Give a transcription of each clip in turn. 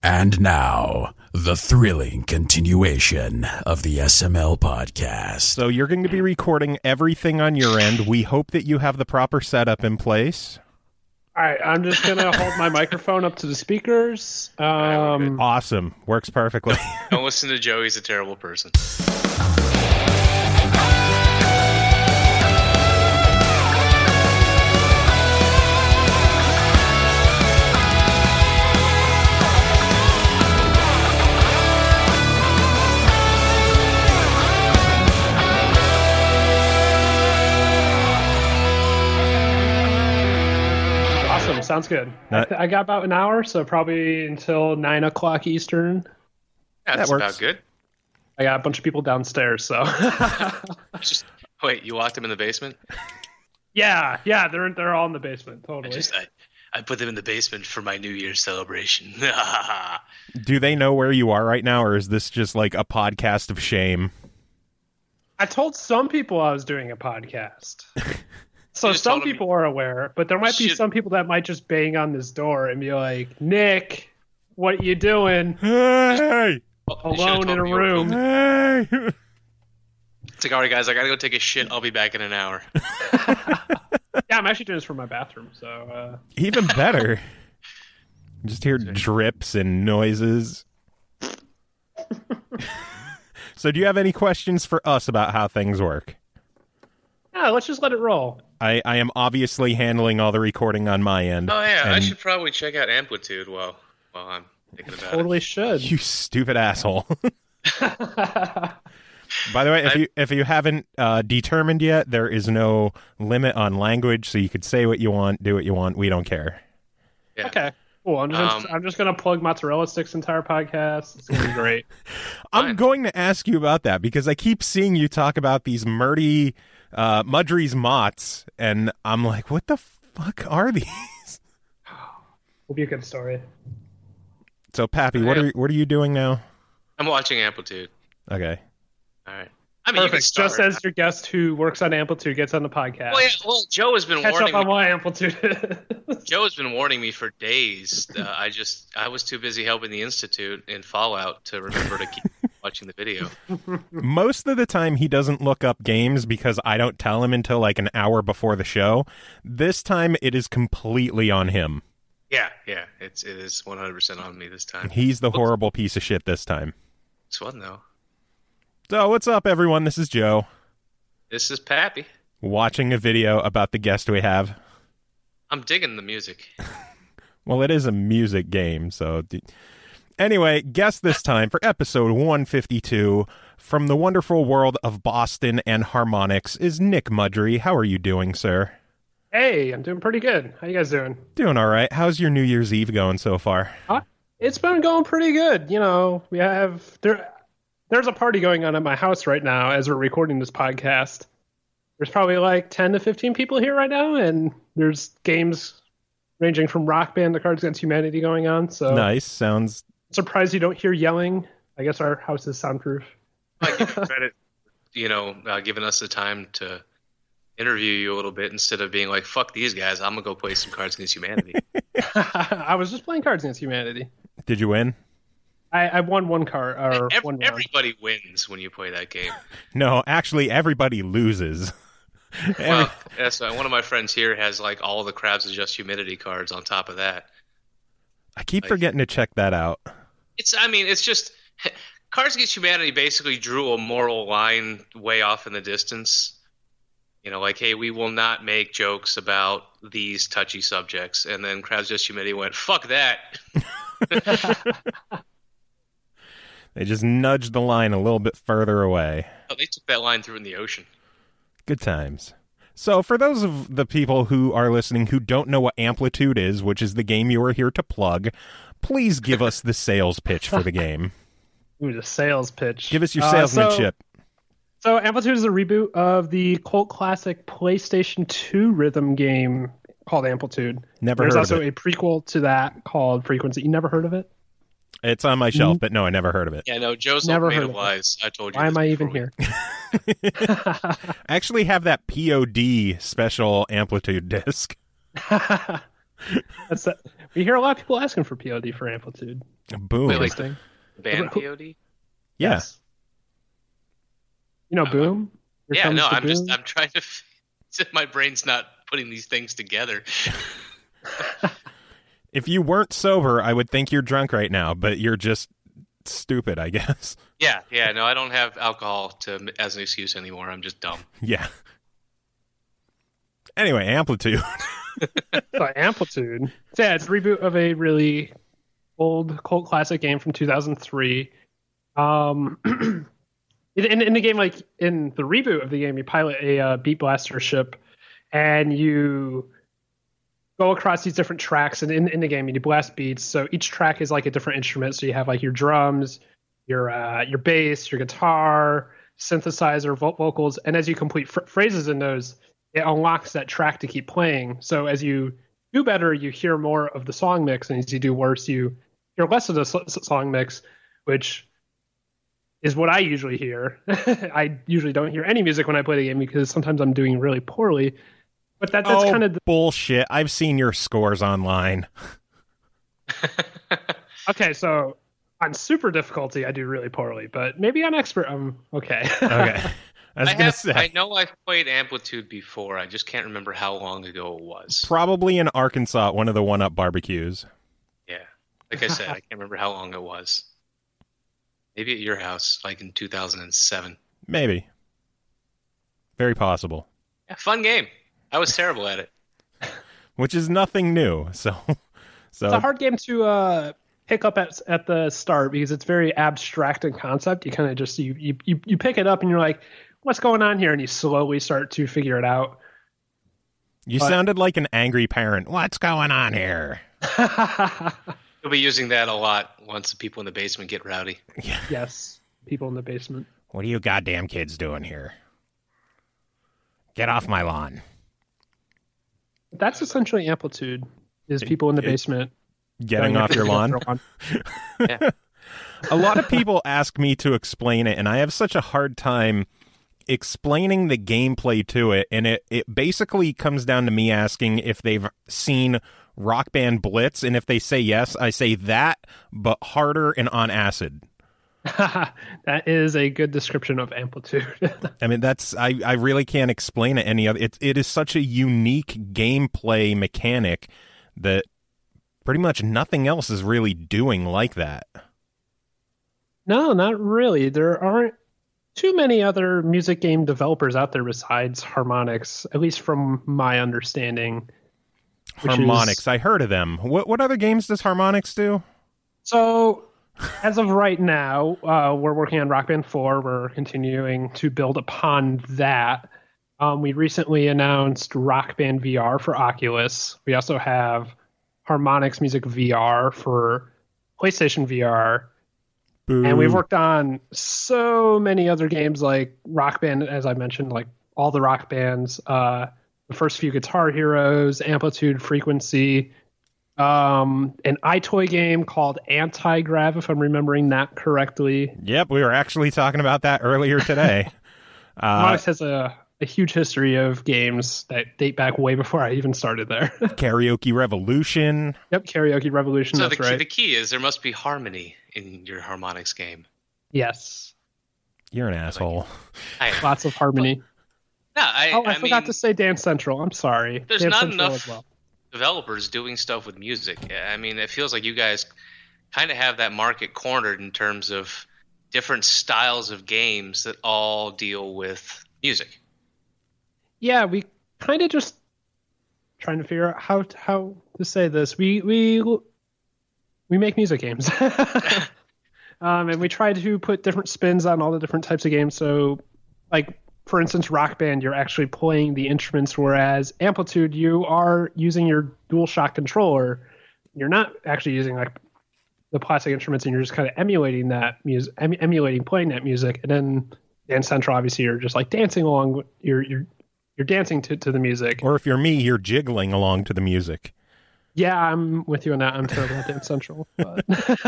And now, the thrilling continuation of the SML podcast. So you're going to be recording everything on your end. We hope that you have the proper setup in place. All right, I'm just going to hold my microphone up to the speakers. Awesome. Works perfectly. Don't listen to Joe. He's a terrible person. Sounds good. I got about an hour, so probably until 9 o'clock Eastern. Yeah, that's about good. I got a bunch of people downstairs, so. Wait, you locked them in the basement? Yeah, they're all in the basement, totally. I put them in the basement for my New Year's celebration. Do they know where you are right now, or is this just like a podcast of shame? I told some people I was doing a podcast. So some people are aware, but there might be some people that might just bang on this door and be like, Nick, what you doing? Hey! Alone in a room. Hey! It's like, all right, guys, I got to go take a shit. I'll be back in an hour. Yeah, I'm actually doing this from my bathroom, so... Even better. Just hear drips and noises. So do you have any questions for us about how things work? Yeah, let's just let it roll. I am obviously handling all the recording on my end. Oh, yeah, I should probably check out Amplitude while I'm thinking about it. Totally should. You stupid asshole. By the way, if you haven't determined yet, there is no limit on language, so you could say what you want, do what you want. We don't care. Yeah. Okay. Cool. I'm just going to plug Mozzarella Stick's entire podcast. It's going to be great. I'm going to ask you about that because I keep seeing you talk about these Mudry's Mott's, and I'm like, what the fuck are these? Will be a good story. So, Pappy, what are you doing now? I'm watching Amplitude. Okay. All right. I mean, perfect. Just as your guest who works on Amplitude gets on the podcast. Well, Joe has been catch warning up on me. what Amplitude is. Joe has been warning me for days. I was too busy helping the Institute in Fallout to remember to keep watching the video. Most of the time, he doesn't look up games because I don't tell him until like an hour before the show. This time, it is completely on him. Yeah, it is 100% on me this time. He's the horrible piece of shit this time. It's fun though. So, what's up, everyone? This is Joe. This is Pappy. Watching a video about the guest we have. I'm digging the music. Well, it is a music game, so... Anyway, guest this time for episode 152 from the wonderful world of Boston and harmonics is Nick Mudry. How are you doing, sir? Hey, I'm doing pretty good. How you guys doing? Doing all right. How's your New Year's Eve going so far? It's been going pretty good. You know, we have... There's a party going on at my house right now as we're recording this podcast. There's probably like 10 to 15 people here right now, and there's games ranging from Rock Band to Cards Against Humanity going on. So nice. Sounds... Surprised you don't hear yelling. I guess our house is soundproof. I give you credit, giving us the time to interview you a little bit instead of being like, fuck these guys, I'm going to go play some Cards Against Humanity. I was just playing Cards Against Humanity. Did you win? I won one card. Everybody wins when you play that game. No, actually, everybody loses. Well, that's one of my friends here has like all the Crabs Adjust Humidity cards on top of that. I keep forgetting to check that out. It's just Cards Against Humanity basically drew a moral line way off in the distance. You know, like, hey, we will not make jokes about these touchy subjects. And then Crabs Adjust Humidity went, fuck that. They just nudged the line a little bit further away. Oh, they took that line through in the ocean. Good times. So for those of the people who are listening who don't know what Amplitude is, which is the game you are here to plug, please give us the sales pitch for the game. Ooh, the sales pitch. Give us your salesmanship. So Amplitude is a reboot of the cult classic PlayStation 2 rhythm game called Amplitude. There's also a prequel to that called Frequency. You never heard of it? It's on my shelf, but no, I never heard of it. Yeah, no, Joe's never made heard of lies. I told you. Why am I even here? I actually have that POD special Amplitude disc. We hear a lot of people asking for POD for Amplitude. Boom. Wait, like Interesting. band POD? Yeah. Yes. You know, Boom? Here Yeah, comes no, the Boom. I'm trying to. My brain's not putting these things together. If you weren't sober, I would think you're drunk right now, but you're just stupid, I guess. Yeah, no, I don't have alcohol as an excuse anymore. I'm just dumb. Yeah. Anyway, Amplitude. So Amplitude. So yeah, it's a reboot of a really old cult classic game from 2003. In the game, like in the reboot of the game, you pilot a Beat Blaster ship, and you go across these different tracks. And in the game, you blast beats. So each track is like a different instrument. So you have like your drums, your bass, your guitar, synthesizer, vocals, and as you complete phrases in those, it unlocks that track to keep playing. So as you do better, you hear more of the song mix, and as you do worse, you hear less of the song mix, which is what I usually hear. I usually don't hear any music when I play the game because sometimes I'm doing really poorly. But that's kind of bullshit. I've seen your scores online. Okay, so on super difficulty, I do really poorly, but maybe on expert, I'm okay. Okay. I was going to say. I know I've played Amplitude before. I just can't remember how long ago it was. Probably in Arkansas at one of the one-up barbecues. Yeah. Like I said, I can't remember how long it was. Maybe at your house, like in 2007. Maybe. Very possible. Yeah, fun game. I was terrible at it. Which is nothing new. So It's a hard game to pick up at the start because it's very abstract in concept. You kind of just you pick it up and you're like, what's going on here? And you slowly start to figure it out. You sounded like an angry parent. What's going on here? You'll be using that a lot once the people in the basement get rowdy. Yes, people in the basement. What are you goddamn kids doing here? Get off my lawn. That's essentially Amplitude, is people in the basement. Getting off your lawn? Yeah. A lot of people ask me to explain it, and I have such a hard time explaining the gameplay to it, and it basically comes down to me asking if they've seen Rock Band Blitz, and if they say yes, I say that, but harder and on acid. That is a good description of Amplitude. I mean, I really can't explain it any other. It is such a unique gameplay mechanic that pretty much nothing else is really doing like that. No, not really. There aren't too many other music game developers out there besides Harmonix, at least from my understanding. Harmonix, I heard of them. What other games does Harmonix do? So, as of right now, we're working on Rock Band 4. We're continuing to build upon that. We recently announced Rock Band VR for Oculus. We also have Harmonix Music VR for PlayStation VR. Boo. And we've worked on so many other games like Rock Band, as I mentioned, like all the Rock Bands, the first few Guitar Heroes, Amplitude, Frequency, an iToy game called Anti-Grav, if I'm remembering that correctly. Yep, we were actually talking about that earlier today. Harmonix has a huge history of games that date back way before I even started there. Karaoke Revolution. Yep, Karaoke Revolution, So that's right. the key is there must be harmony in your Harmonix game. Yes. You're an asshole. Lots of harmony. No, I forgot to say Dance Central. I'm sorry. There's Dance not Central enough as well. developers doing stuff with music. I mean, it feels like you guys kind of have that market cornered in terms of different styles of games that all deal with music. Yeah, we kind of just trying to figure out how to say this. We make music games, and we try to put different spins on all the different types of games. So, like for instance, Rock Band, you're actually playing the instruments, whereas Amplitude, you are using your DualShock controller. You're not actually using like the plastic instruments, and you're just kind of emulating that music, emulating playing that music. And then Dance Central, obviously, you're just like dancing along. You're dancing to the music. Or if you're me, you're jiggling along to the music. Yeah, I'm with you on that. I'm terrible at Dance Central. But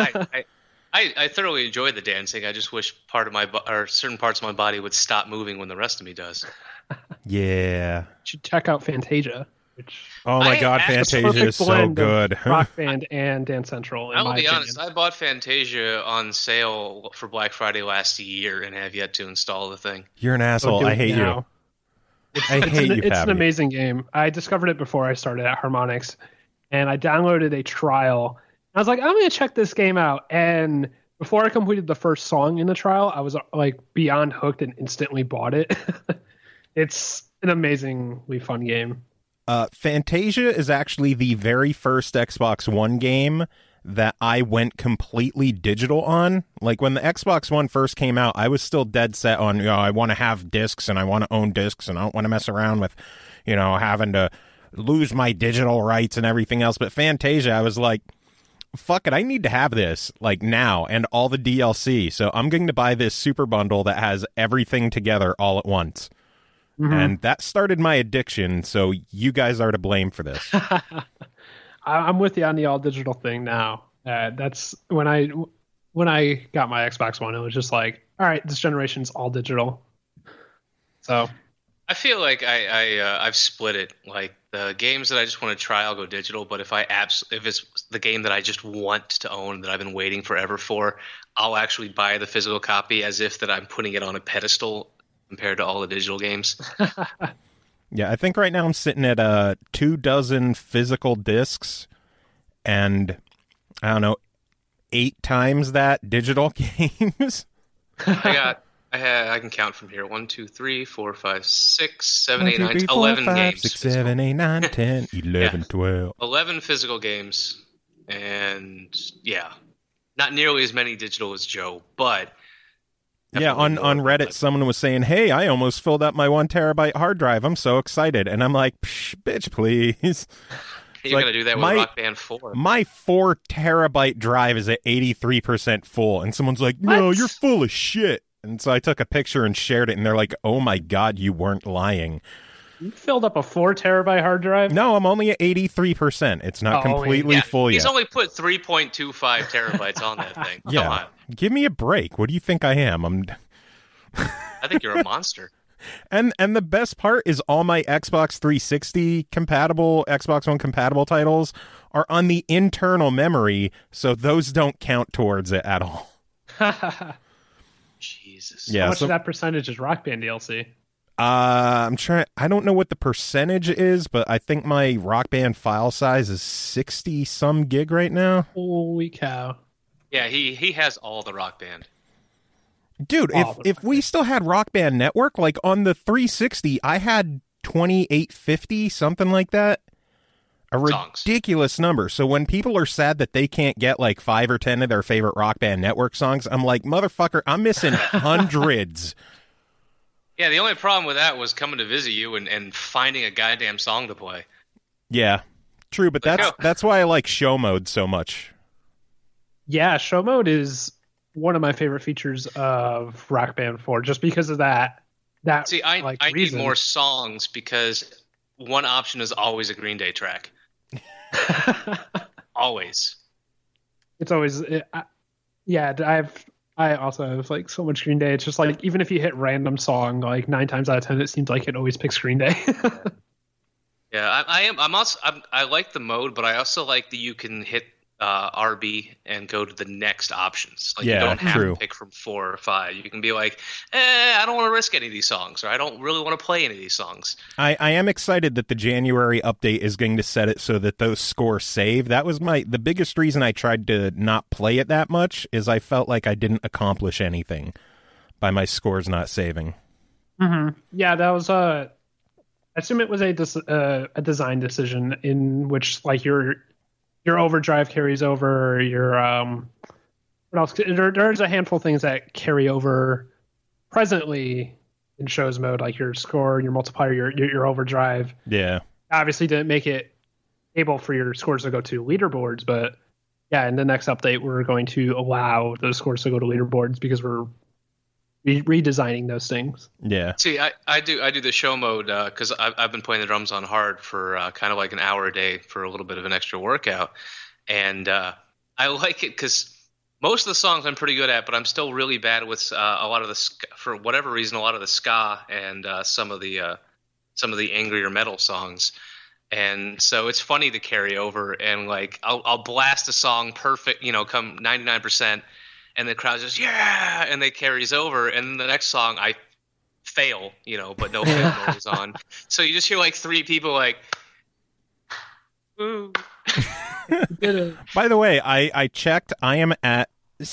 I thoroughly enjoy the dancing. I just wish certain parts of my body would stop moving when the rest of me does. Yeah. you should check out Fantasia. which Oh my I God, had the Fantasia is perfect so blend of good. Rock Band and Dance Central. In I will my be opinion. honest, I bought Fantasia on sale for Black Friday last year and have yet to install the thing. You're an So asshole. do I it hate now. you. I hate you, It's an Fabby. amazing game. I discovered it before I started at Harmonix, and I downloaded a trial. I was like, I'm going to check this game out. And before I completed the first song in the trial, I was like beyond hooked and instantly bought it. It's an amazingly fun game. Fantasia is actually the very first Xbox One game that I went completely digital on. Like when the Xbox One first came out, I was still dead set on, I want to have discs and I want to own discs and I don't want to mess around with, having to lose my digital rights and everything else. But Fantasia, I was like, fuck it, I need to have this like now and all the DLC. So I'm going to buy this super bundle that has everything together all at once. Mm-hmm. And that started my addiction, so you guys are to blame for this. I'm with you on the all digital thing now. That's when I got my Xbox One, it was just like, all right, this generation's all digital. So I feel like I've split it. Like the games that I just want to try, I'll go digital. But if it's the game that I just want to own that I've been waiting forever for, I'll actually buy the physical copy as if that I'm putting it on a pedestal compared to all the digital games. Yeah, I think right now I'm sitting at 24 physical discs and, I don't know, 8 times that digital games. I can count from here. 1, 2, 3, 4, 5, 6, 7, 8, 9, 10, 4, 11 5, games. 6, 7, 8, 9, 10, 11, Yeah. 12. 11 physical games, and yeah, not nearly as many digital as Joe, but Yeah, on Reddit, someone was saying, hey, I almost filled up my 1 terabyte hard drive. I'm so excited. And I'm like, psh, bitch, please. you're like gonna do that with my- Rock Band 4. My 4 terabyte drive is at 83% full. And someone's like, no, What? you're full of shit. And so I took a picture and shared it. And they're like, oh my God, you weren't lying. you filled up a 4 terabyte hard drive? No, I'm only at 83%. It's not Oh, completely Yeah, full he's yet. only put 3.25 terabytes on that thing. Come Yeah. on. Give me a break. What do you think I am? I think you're a monster. And the best part is all my Xbox 360 compatible, Xbox One compatible titles are on the internal memory, so those don't count towards it at all. How Jesus. Yeah, much so of that percentage is Rock Band DLC? I'm trying. I don't know what the percentage is, but I think my Rock Band file size is 60 some gig right now. Holy cow. Yeah, he has all the Rock Band. Dude, Oh, if we still had Rock Band Network, like on the 360, I had 2850, something like that. A Songs. ridiculous number. So when people are sad that they can't get like 5 or 10 of their favorite Rock Band Network songs, I'm like, motherfucker, I'm missing hundreds. Yeah, the only problem with that was coming to visit you and finding a goddamn song to play. Yeah, true, but Like, that's why I like show mode so much. Yeah, show mode is one of my favorite features of Rock Band 4, just because of that. See, I need reason. more songs because one option is always a Green Day track. Always. It's always I also have like so much Green Day. It's just like even if you hit random song, like 9 times out of 10, it seems like it always picks Green Day. Yeah, I like the mode, but I also like that you can hit RB and go to the next options. Like Yeah, you don't have true. to pick from 4 or 5. You can be like, I don't want to risk any of these songs, or I don't really want to play any of these songs. I am excited that the January update is going to set it so that those scores save. That was the biggest reason I tried to not play it that much is I felt like I didn't accomplish anything by my scores not saving. Mm-hmm. Yeah, that was I assume it was a design decision in which like your overdrive carries over your what else? There's a handful of things that carry over presently in shows mode, like your score, your multiplier, your overdrive. Yeah. Obviously didn't make it able for your scores to go to leaderboards, but yeah, in the next update we're going to allow those scores to go to leaderboards because we're redesigning those things. Yeah. See, I do the show mode because I've been playing the drums on hard for kind of like an hour a day for a little bit of an extra workout, and I like it because most of the songs I'm pretty good at, but I'm still really bad with a lot of the for whatever reason, a lot of the ska and some of the angrier metal songs. And so it's funny to carry over, and like I'll blast a song perfect, come 99%, and the crowd just yeah, and they carries over, and the next song I fail, but no fail noise on. So you just hear like three people like, ooh. By the way, I checked. I am at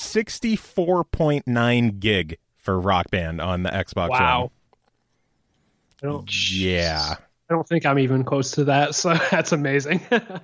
64.9 gig for Rock Band on the Xbox Wow. One. Yeah. I don't think I'm even close to that, so that's amazing.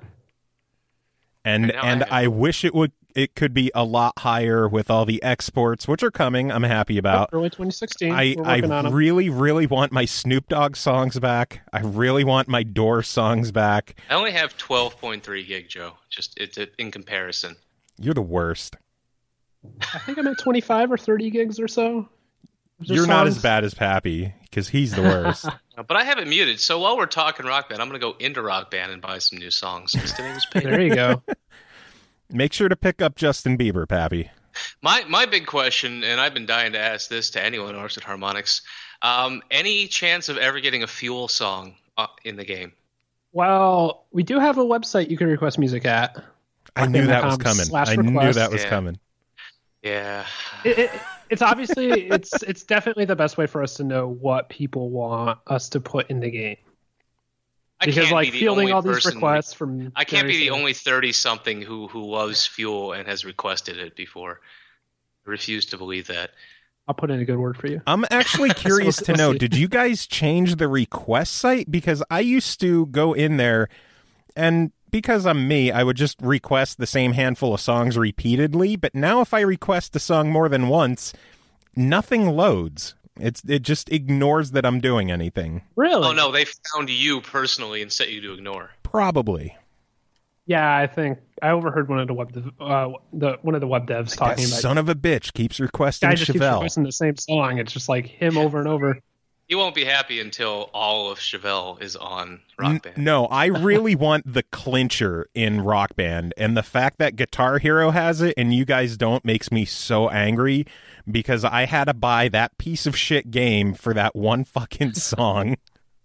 And I wish it could be a lot higher with all the exports, which are coming. I'm happy about. Early 2016. I really, really want my Snoop Dogg songs back. I really want my Doors songs back. I only have 12.3 gig, Joe. Just in comparison. You're the worst. I think I'm at 25 or 30 gigs or so. You're not as bad as Pappy, because he's the worst. But I have it muted, so while we're talking Rock Band, I'm going to go into Rock Band and buy some new songs. Today was paid. There you go. Make sure to pick up Justin Bieber, Pappy. My big question, and I've been dying to ask this to anyone who works at Harmonix, any chance of ever getting a Fuel song in the game? Well, we do have a website you can request music at. I knew that was coming. Coming. Yeah. It's obviously it's definitely the best way for us to know what people want us to put in the game. Because like fielding all these requests from I can't be the only 30-something who loves Fuel and has requested it before. I refuse to believe that. I'll put in a good word for you. I'm actually curious to know, did you guys change the request site? Because I used to go in there, and because I'm me, I would just request the same handful of songs repeatedly. But now if I request a song more than once, nothing loads. It just ignores that I'm doing anything. Really? Oh, no, they found you personally and set you to ignore. Probably. Yeah, I think I overheard one of the web devs talking about. Son of a bitch keeps requesting Guy just keeps Chevelle. requesting the same song. It's just like him over and over. You won't be happy until all of Chevelle is on Rock Band. No, I really want the clincher in Rock Band, and the fact that Guitar Hero has it and you guys don't makes me so angry, because I had to buy that piece of shit game for that one fucking song.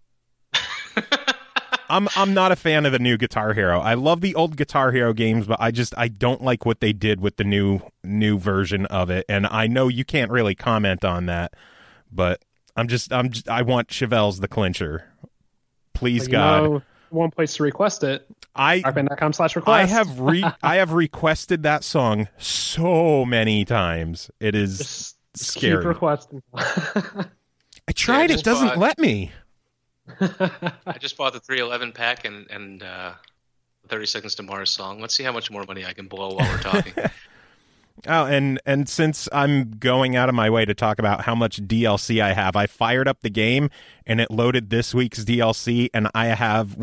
I'm not a fan of the new Guitar Hero. I love the old Guitar Hero games, but I don't like what they did with the new version of it, and I know you can't really comment on that, but I want Chevelle's the clincher. Please, God. One place to request it. rockband.com/request. I have requested that song so many times. It is just scary. Keep requesting. I tried. It doesn't let me. I just bought the 311 pack and 30 Seconds to Mars song. Let's see how much more money I can blow while we're talking. Oh, and since I'm going out of my way to talk about how much DLC I have, I fired up the game and it loaded this week's DLC, and I have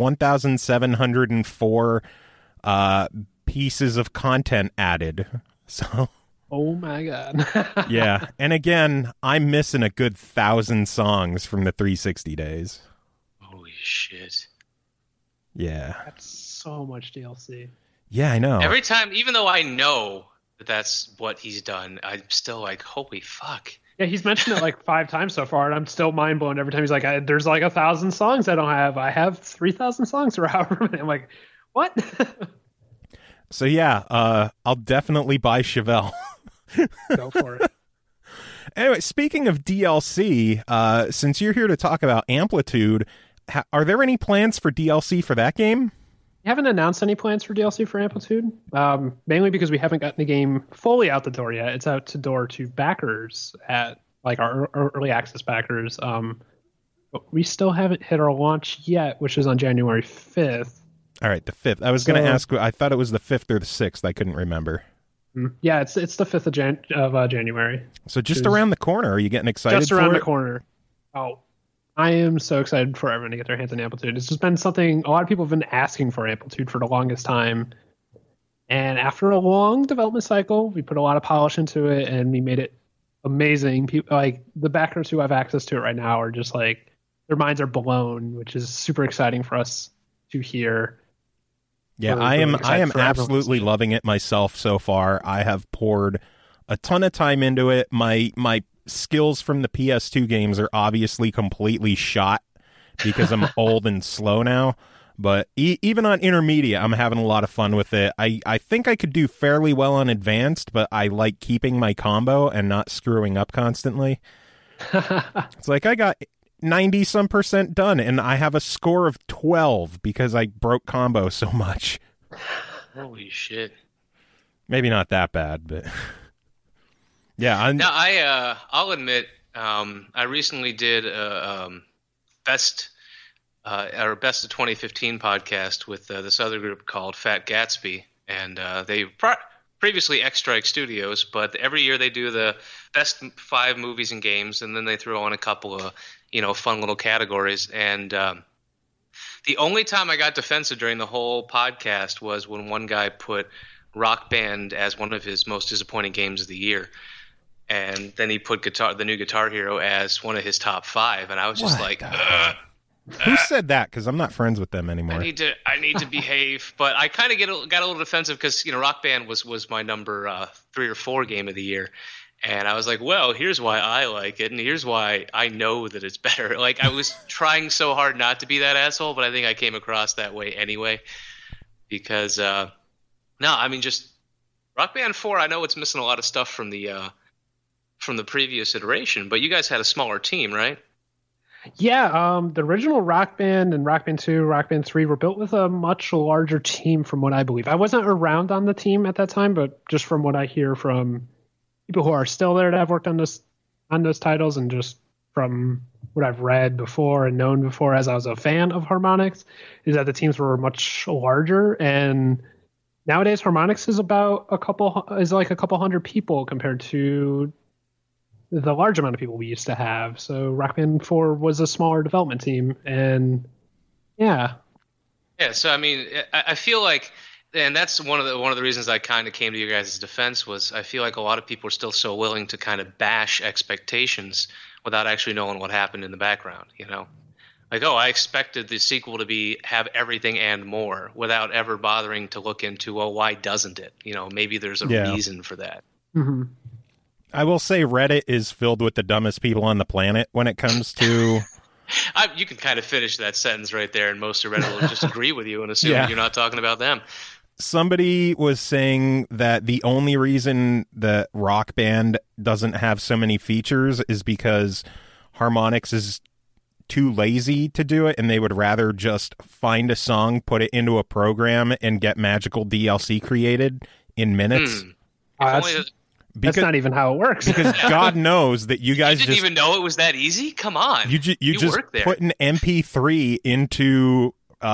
1,704 pieces of content added. So, oh my God. Yeah, and again, I'm missing a good 1,000 songs from the 360 days. Holy shit! Yeah, that's so much DLC. Yeah, I know. Every time, even though I know that's what he's done, I'm still like, holy fuck. Yeah, he's mentioned it like 5 times so far, and I'm still mind blown every time he's like, there's like 1,000 songs I don't have. I have 3,000 songs or however many. I'm like, what? So yeah, I'll definitely buy Chevelle. Go for it. Anyway, speaking of DLC, since you're here to talk about Amplitude, are there any plans for DLC for that game? We haven't announced any plans for DLC for Amplitude, mainly because we haven't gotten the game fully out the door yet. It's out the door to backers at like our early access backers. But we still haven't hit our launch yet, which is on January 5th. All right, the 5th. I was going to ask. I thought it was the 5th or the 6th. I couldn't remember. Yeah, it's the 5th of January. So just around the corner. Are you getting excited? Just around the corner. Oh, I am so excited for everyone to get their hands on Amplitude. It's just been something a lot of people have been asking for Amplitude for the longest time. And after a long development cycle, we put a lot of polish into it and we made it amazing. People, like the backers who have access to it right now are just like, their minds are blown, which is super exciting for us to hear. Yeah, I am absolutely loving it myself so far. I have poured a ton of time into it. My skills from the PS2 games are obviously completely shot because I'm old and slow now, But even on intermediate, I'm having a lot of fun with it. I think I could do fairly well on advanced, but I like keeping my combo and not screwing up constantly. It's like I got 90% done, and I have a score of 12 because I broke combo so much. Holy shit. Maybe not that bad, but yeah. Now, I'll admit, I recently did a best of 2015 podcast with this other group called Fat Gatsby, and they previously X Strike Studios, but every year they do the best 5 movies and games, and then they throw on a couple of fun little categories. And the only time I got defensive during the whole podcast was when one guy put Rock Band as one of his most disappointing games of the year. And then he put the new Guitar Hero as one of his top 5, and I was just like, who said that? Because I'm not friends with them anymore. I need to behave, but I kind of got a little defensive because Rock Band was my number 3 or 4 game of the year, and I was like, well, here's why I like it, and here's why I know that it's better. Like, I was trying so hard not to be that asshole, but I think I came across that way anyway, because just Rock Band 4. I know it's missing a lot of stuff from the previous iteration, but you guys had a smaller team, right? Yeah, the original Rock Band and Rock Band 2, Rock Band 3 were built with a much larger team from what I believe. I wasn't around on the team at that time, but just from what I hear from people who are still there that have worked on those titles, and just from what I've read before and known before as I was a fan of Harmonix, is that the teams were much larger. And nowadays Harmonix is like a couple hundred people compared to the large amount of people we used to have. So Rock Band 4 was a smaller development team, and yeah. So I feel like, and that's one of the reasons I kind of came to you guys' defense, was I feel like a lot of people are still so willing to kind of bash expectations without actually knowing what happened in the background. Like, I expected the sequel to have everything and more, without ever bothering to look into, why doesn't it? Maybe there's a reason for that. Mm-hmm. I will say Reddit is filled with the dumbest people on the planet when it comes to... You can kind of finish that sentence right there, and most of Reddit will just agree with you and assume you're not talking about them. Somebody was saying that the only reason that Rock Band doesn't have so many features is because Harmonix is too lazy to do it, and they would rather just find a song, put it into a program, and get magical DLC created in minutes. That's not even how it works. Because God knows that you guys didn't even know it was that easy? Come on. You just put an MP3 into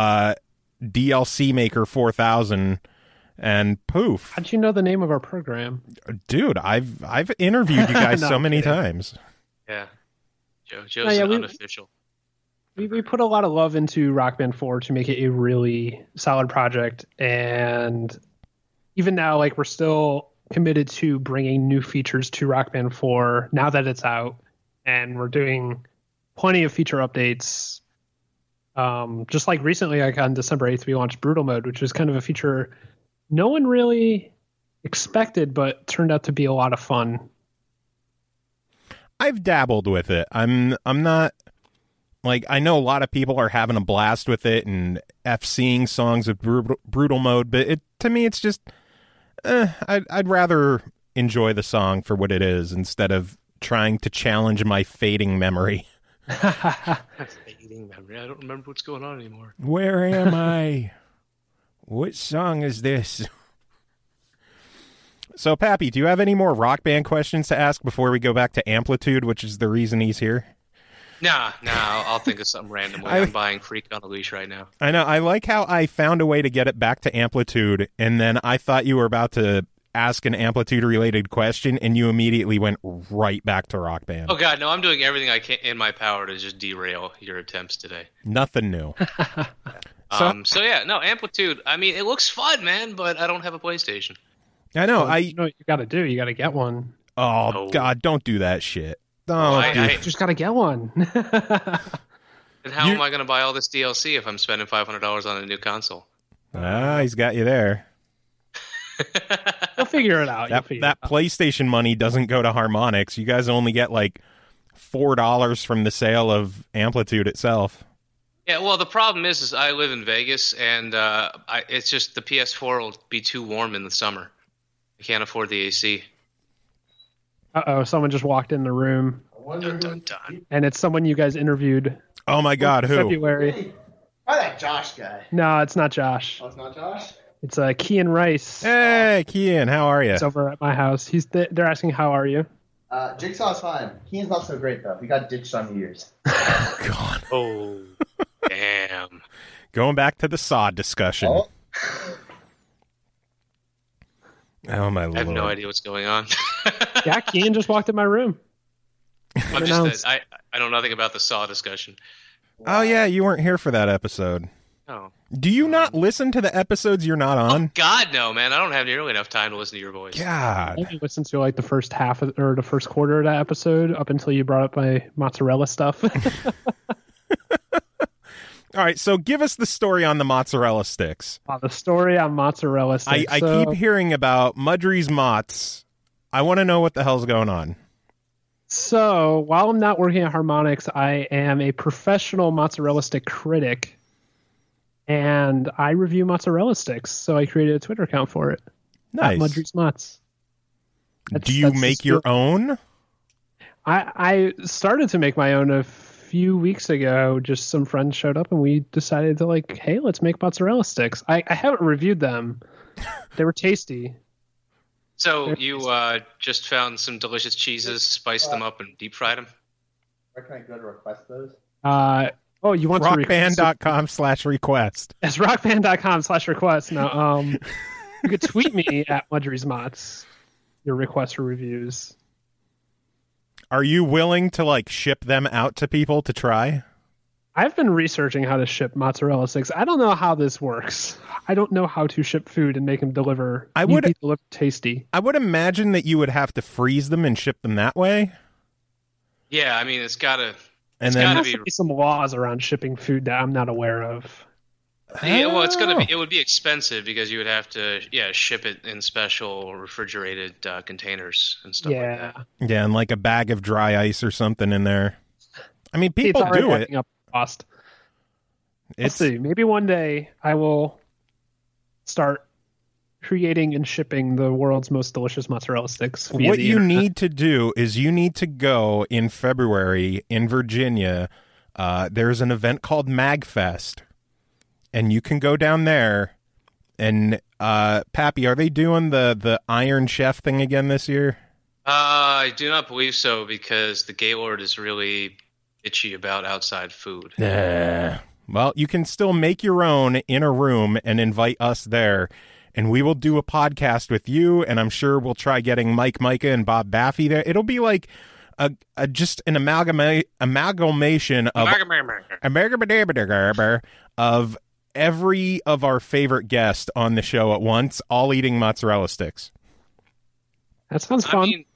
DLC Maker 4000 and poof. How'd you know the name of our program? Dude, I've interviewed you guys so many times. Yeah. Joe's unofficial. We put a lot of love into Rock Band 4 to make it a really solid project, and even now, like, we're still committed to bringing new features to Rock Band 4 now that it's out, and we're doing plenty of feature updates. Just like recently, like on December 8th, we launched Brutal Mode, which was kind of a feature no one really expected, but turned out to be a lot of fun. I've dabbled with it. I'm not, like, I know a lot of people are having a blast with it and seeing songs with Brutal Mode, but to me, it's just, I'd rather enjoy the song for what it is instead of trying to challenge my fading memory. Fading memory. I don't remember what's going on anymore. Where am I? What song is this? So, Pappy, do you have any more Rock Band questions to ask before we go back to Amplitude, which is the reason he's here? Nah, I'll think of something randomly. I'm buying Freak on a Leash right now. I know. I like how I found a way to get it back to Amplitude, and then I thought you were about to ask an Amplitude-related question, and you immediately went right back to Rock Band. Oh, God, no, I'm doing everything I can in my power to just derail your attempts today. Nothing new. So, yeah, no, Amplitude, I mean, it looks fun, man, but I don't have a PlayStation. I know. You know what you got to do? You got to get one. Oh, God, don't do that shit. I just got to get one. And how am I going to buy all this DLC if I'm spending $500 on a new console? He's got you there. You'll figure it out. That PlayStation money doesn't go to Harmonix. You guys only get like $4 from the sale of Amplitude itself. Yeah, well, the problem is I live in Vegas, and it's just the PS4 will be too warm in the summer. I can't afford the AC. Someone just walked in the room, Dun, dun, dun. and it's someone you guys interviewed Oh my God, in who? February. Why that Josh guy? No, it's not Josh. Oh, it's not Josh? It's Kean Rice. Hey, Kian, how are you? It's over at my house. They're asking, how are you? Jigsaw's fine. Keen's not so great, though. He got ditched on New Year's. God. Oh, damn. Going back to the Saw discussion. Oh. Oh my I lord. have no idea what's going on. Yeah, Kean just walked in my room. I'm Unannounced. just I know nothing about the Saw discussion. Oh yeah, you weren't here for that episode. Oh. Do you not listen to the episodes you're not on? God, no, man. I don't have nearly enough time to listen to your voice. I God. only listened to like the first half or the first quarter of that episode up until you brought up my mozzarella stuff. All right, so give us the story on the mozzarella sticks. The story on mozzarella sticks. I keep hearing about Mudry's Mozz. I want to know what the hell's going on. So while I'm not working at Harmonix, I am a professional mozzarella stick critic, and I review mozzarella sticks. So I created a Twitter account for it. Nice. Mudry's Mozz. Do you make your own? I started to make my own a few weeks ago. Just some friends showed up and we decided to like, hey, let's make mozzarella sticks. I haven't reviewed them. They were tasty. So you just found some delicious cheeses, spiced them up, and deep fried them? Where can I go to request those? You want to request? Rockband.com/request. It's rockband.com/request. Now, you could tweet me at Mudry's Mots your requests for reviews. Are you willing to like ship them out to people to try? I've been researching how to ship mozzarella sticks. I don't know how this works. I don't know how to ship food and make them deliver. Deliver tasty. I would imagine that you would have to freeze them and ship them that way. Yeah, I mean, it's got to... And There then has to be some laws around shipping food that I'm not aware of. Yeah, well, it would be expensive because you would have to, ship it in special refrigerated containers and stuff like that. Yeah, and like a bag of dry ice or something in there. I mean, people It's already do it. adding up cost. Let's It's see. Maybe one day I will start creating and shipping the world's most delicious mozzarella sticks. via what the you internet. need to do is you need to go in February in Virginia. There's an event called MagFest, and you can go down there. And Pappy, are they doing the Iron Chef thing again this year? I do not believe so because the Gaylord is really itchy about outside food. Yeah. Well, you can still make your own in a room and invite us there, and we will do a podcast with you, and I'm sure we'll try getting Mike Micah and Bob Baffy there. It'll be like just an amalgamation of of every of our favorite guests on the show at once, all eating mozzarella sticks. That sounds fun. I mean,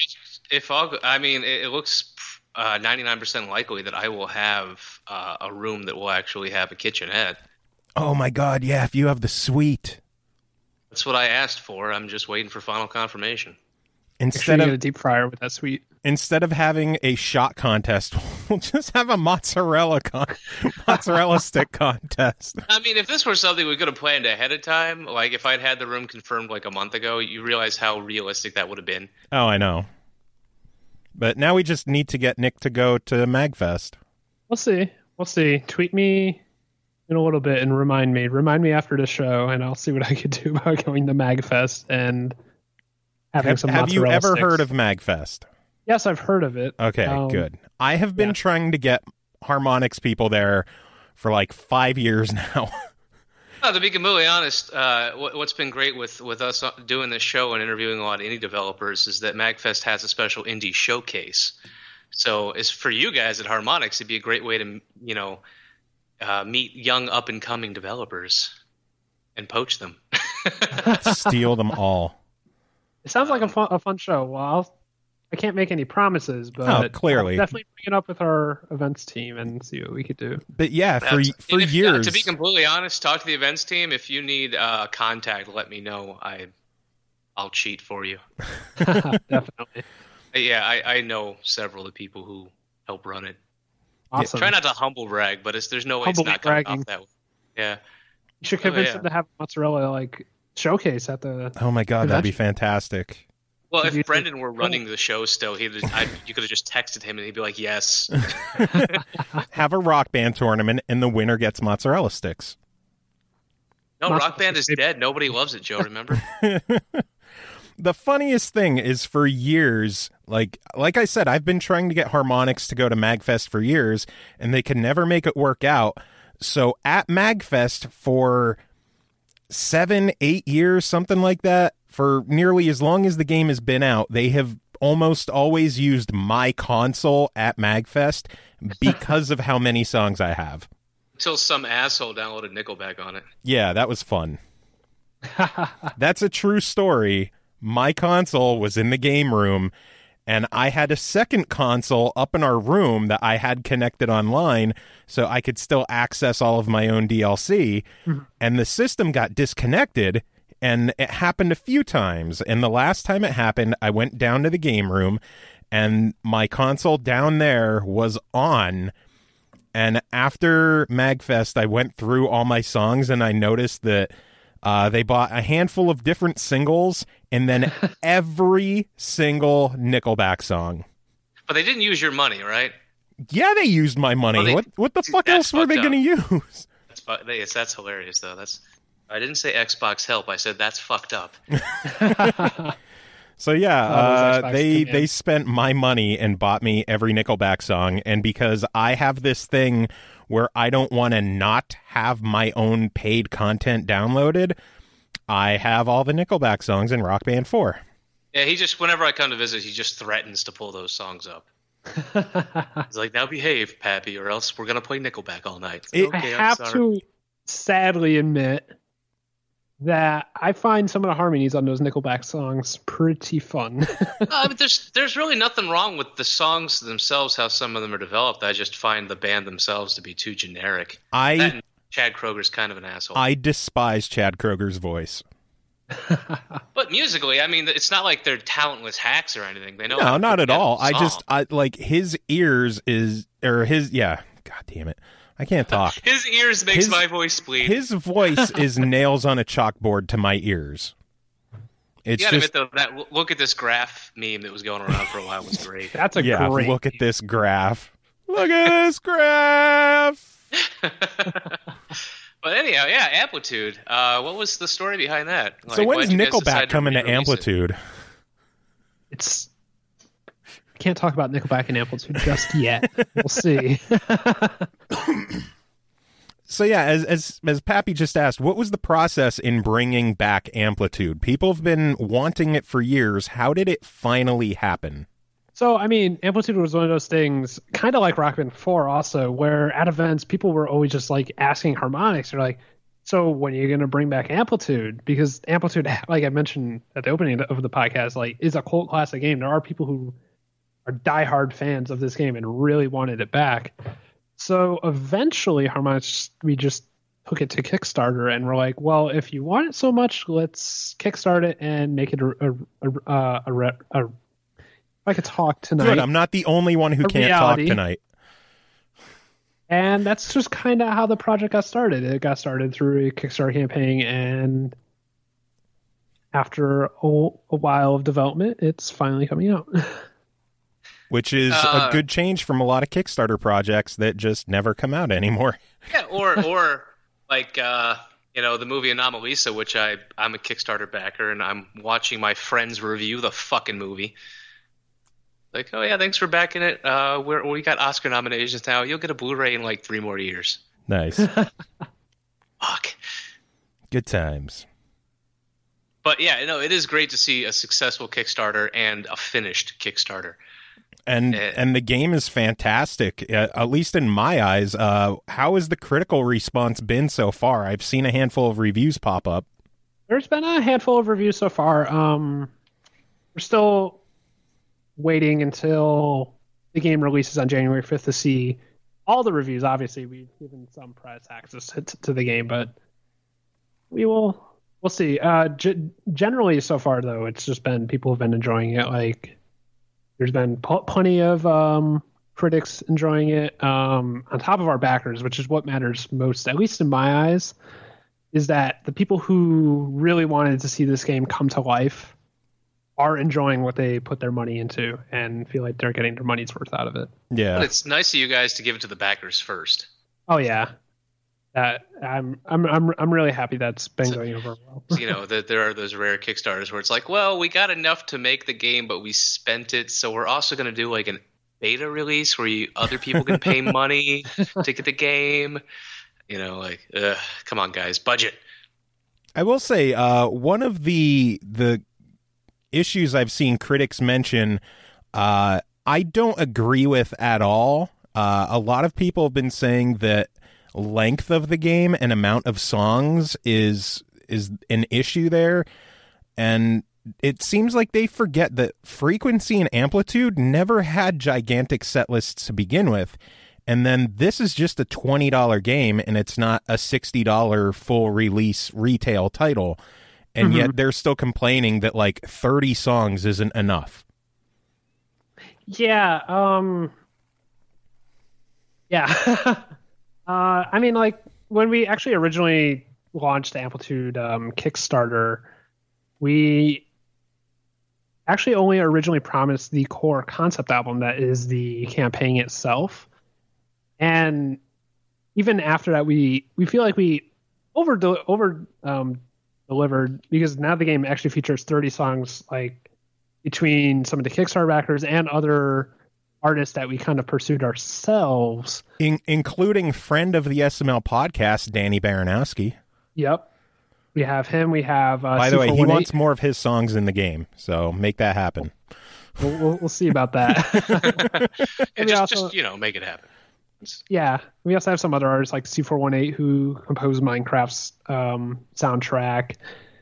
it looks 99% likely that I will have a room that will actually have a kitchenette. Oh my God, yeah, if you have the suite. That's what I asked for. I'm just waiting for final confirmation. Make sure Instead you of get a deep fryer with that sweet. Instead of having a shot contest, we'll just have a mozzarella stick contest. I mean, if this were something we could have planned ahead of time, like if I'd had the room confirmed like a month ago, you realize how realistic that would have been. Oh, I know. But now we just need to get Nick to go to MagFest. We'll see. Tweet me in a little bit and remind me after the show, and I'll see what I could do about going to MagFest and having some Have you mozzarella ever sticks. heard of MagFest? Yes, I've heard of it. Okay, good. I have been trying to get Harmonix people there for like 5 years now. No, to be completely honest, what's been great with us doing this show and interviewing a lot of indie developers is that MagFest has a special indie showcase. So, as for you guys at Harmonix, it'd be a great way to meet young up and coming developers and poach them. Steal them all. It sounds like a fun show. Well, I can't make any promises, but clearly. I'll definitely bring it up with our events team and see what we could do. But yeah, for If, years. to be completely honest, talk to the events team. If you need contact, let me know. I'll cheat for you. Definitely. Yeah, I know several of the people who help run it. Awesome. Try not to humble brag, but there's no way it's Humbly not coming bragging. off that way. Yeah. You should convince yeah. them to have mozzarella like showcase at the. Oh my God, that'd be Convention. fantastic. Well, Did you if think- Brendan were running the show still, you could have just texted him and he'd be like, yes. Have a rock band tournament, and the winner gets mozzarella sticks. No, Not Rock Band is supposed to dead. Nobody loves it, Joe, remember? The funniest thing is, for years, like I said, I've been trying to get Harmonix to go to MagFest for years, and they can never make it work out. So at MagFest for 7-8 years, something like that, for nearly as long as the game has been out, they have almost always used my console at MagFest because of how many songs I have. Until some asshole downloaded Nickelback on it. Yeah, that was fun. That's a true story. My console was in the game room, and I had a second console up in our room that I had connected online so I could still access all of my own DLC. And the system got disconnected, and it happened a few times. And the last time it happened, I went down to the game room, and my console down there was on. And after MagFest, I went through all my songs, and I noticed that they bought a handful of different singles, and then every single Nickelback song. But they didn't use your money, right? Yeah, they used my money. Well, What the fuck that's else were they fucked going to use? That's hilarious, though. I didn't say Xbox help. I said that's fucked up. So yeah, those Xbox they commands. spent my money and bought me every Nickelback song, and because I have this thing where I don't want to not have my own paid content downloaded, I have all the Nickelback songs in Rock Band 4. Yeah, whenever I come to visit, he just threatens to pull those songs up. He's like, now behave, Pappy, or else we're going to play Nickelback all night. It's like, I okay, I'm have sorry. to sadly admit that I find some of the harmonies on those Nickelback songs pretty fun. But there's really nothing wrong with the songs themselves, how some of them are developed. I just find the band themselves to be too generic. That and Chad Kroger's kind of an asshole. I despise Chad Kroger's voice. But musically, I mean, it's not like they're talentless hacks or anything. They know. No, how to not put at all. together a I song. like his ears yeah. God damn it. I can't talk. His ears makes His- my voice bleed. His voice is nails on a chalkboard to my ears. It's You gotta just, admit, though, that look at this graph meme that was going around for a while was great. That's a yeah, great. look at this graph. Look at this graph. But anyhow, yeah, Amplitude. What was the story behind that? So Like, when's why'd you guys Nickelback decide coming to re-release it? Amplitude? It's. I can't talk about Nickelback and Amplitude just yet. We'll see. So yeah, as Pappy just asked, what was the process in bringing back Amplitude? People have been wanting it for years. How did it finally happen? So, I mean, Amplitude was one of those things, kind of like Rock Band 4 also, where at events, people were always just like asking Harmonix. They're like, so when are you going to bring back Amplitude? Because Amplitude, like I mentioned at the opening of the podcast, like is a cult classic game. There are people who are diehard fans of this game and really wanted it back. So eventually, Harmonix, we just took it to Kickstarter and we're like, well, if you want it so much, let's kickstart it and make it if I could talk tonight. Good, I'm not the only one who A can't reality. talk tonight. And that's just kind of how the project got started. It got started through a Kickstarter campaign, and after a while of development, it's finally coming out. Which is a good change from a lot of Kickstarter projects that just never come out anymore. Yeah, or like the movie Anomalisa, which I'm a Kickstarter backer, and I'm watching my friends review the fucking movie. Like, oh yeah, thanks for backing it. We got Oscar nominations now. You'll get a Blu-ray in like 3 more years. Nice. Fuck. Good times. But yeah, no, it is great to see a successful Kickstarter and a finished Kickstarter. And the game is fantastic, at least in my eyes. How has the critical response been so far? I've seen a handful of reviews pop up. There's been a handful of reviews so far. We're still waiting until the game releases on January 5th to see all the reviews. Obviously, we've given some press access to the game, but we'll see. Generally, so far though, it's just been people have been enjoying it. Like, there's been plenty of critics enjoying it, on top of our backers, which is what matters most, at least in my eyes, is that the people who really wanted to see this game come to life are enjoying what they put their money into and feel like they're getting their money's worth out of it. Yeah. But it's nice of you guys to give it to the backers first. Oh yeah. I'm really happy that's been going over well. You know, that there are those rare Kickstarters where it's like, well, we got enough to make the game, but we spent it, so we're also going to do like an beta release where other people can pay money to get the game. You know, like, come on, guys, budget. I will say, one of the issues I've seen critics mention, I don't agree with at all. A lot of people have been saying that length of the game and amount of songs is an issue there, and it seems like they forget that Frequency and Amplitude never had gigantic set lists to begin with, and then this is just a $20 game and it's not a $60 full release retail title, and yet they're still complaining that like 30 songs isn't enough. Yeah, I mean, like, when we actually originally launched Amplitude Kickstarter, we actually only originally promised the core concept album that is the campaign itself. And even after that, we feel like we delivered, because now the game actually features 30 songs, like, between some of the Kickstarter backers and other artists that we kind of pursued ourselves, including friend of the SML podcast, Danny Baranowski. Yep, we have him. We have by the way, he wants more of his songs in the game, so make that happen. We'll see about that. And just make it happen. Yeah, we also have some other artists like C418 who composed Minecraft's soundtrack.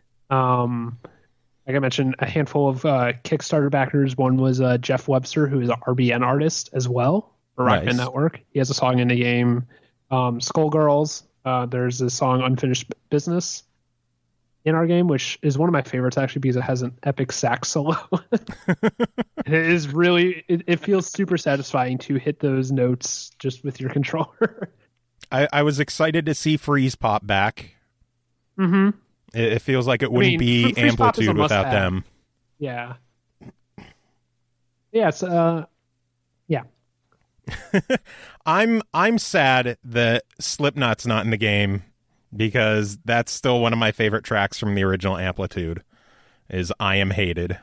Like I mentioned, a handful of Kickstarter backers. One was Jeff Webster, who is an RBN artist as well for Rock Band Network. He has a song in the game, Skullgirls. There's a song, Unfinished Business, in our game, which is one of my favorites, actually, because it has an epic sax solo. It is really, it feels super satisfying to hit those notes just with your controller. I was excited to see Freeze Pop back. Mm-hmm. It feels like it wouldn't be Amplitude without them. Yeah. Yeah, it's yeah. I'm sad that Slipknot's not in the game, because that's still one of my favorite tracks from the original Amplitude, is I Am Hated.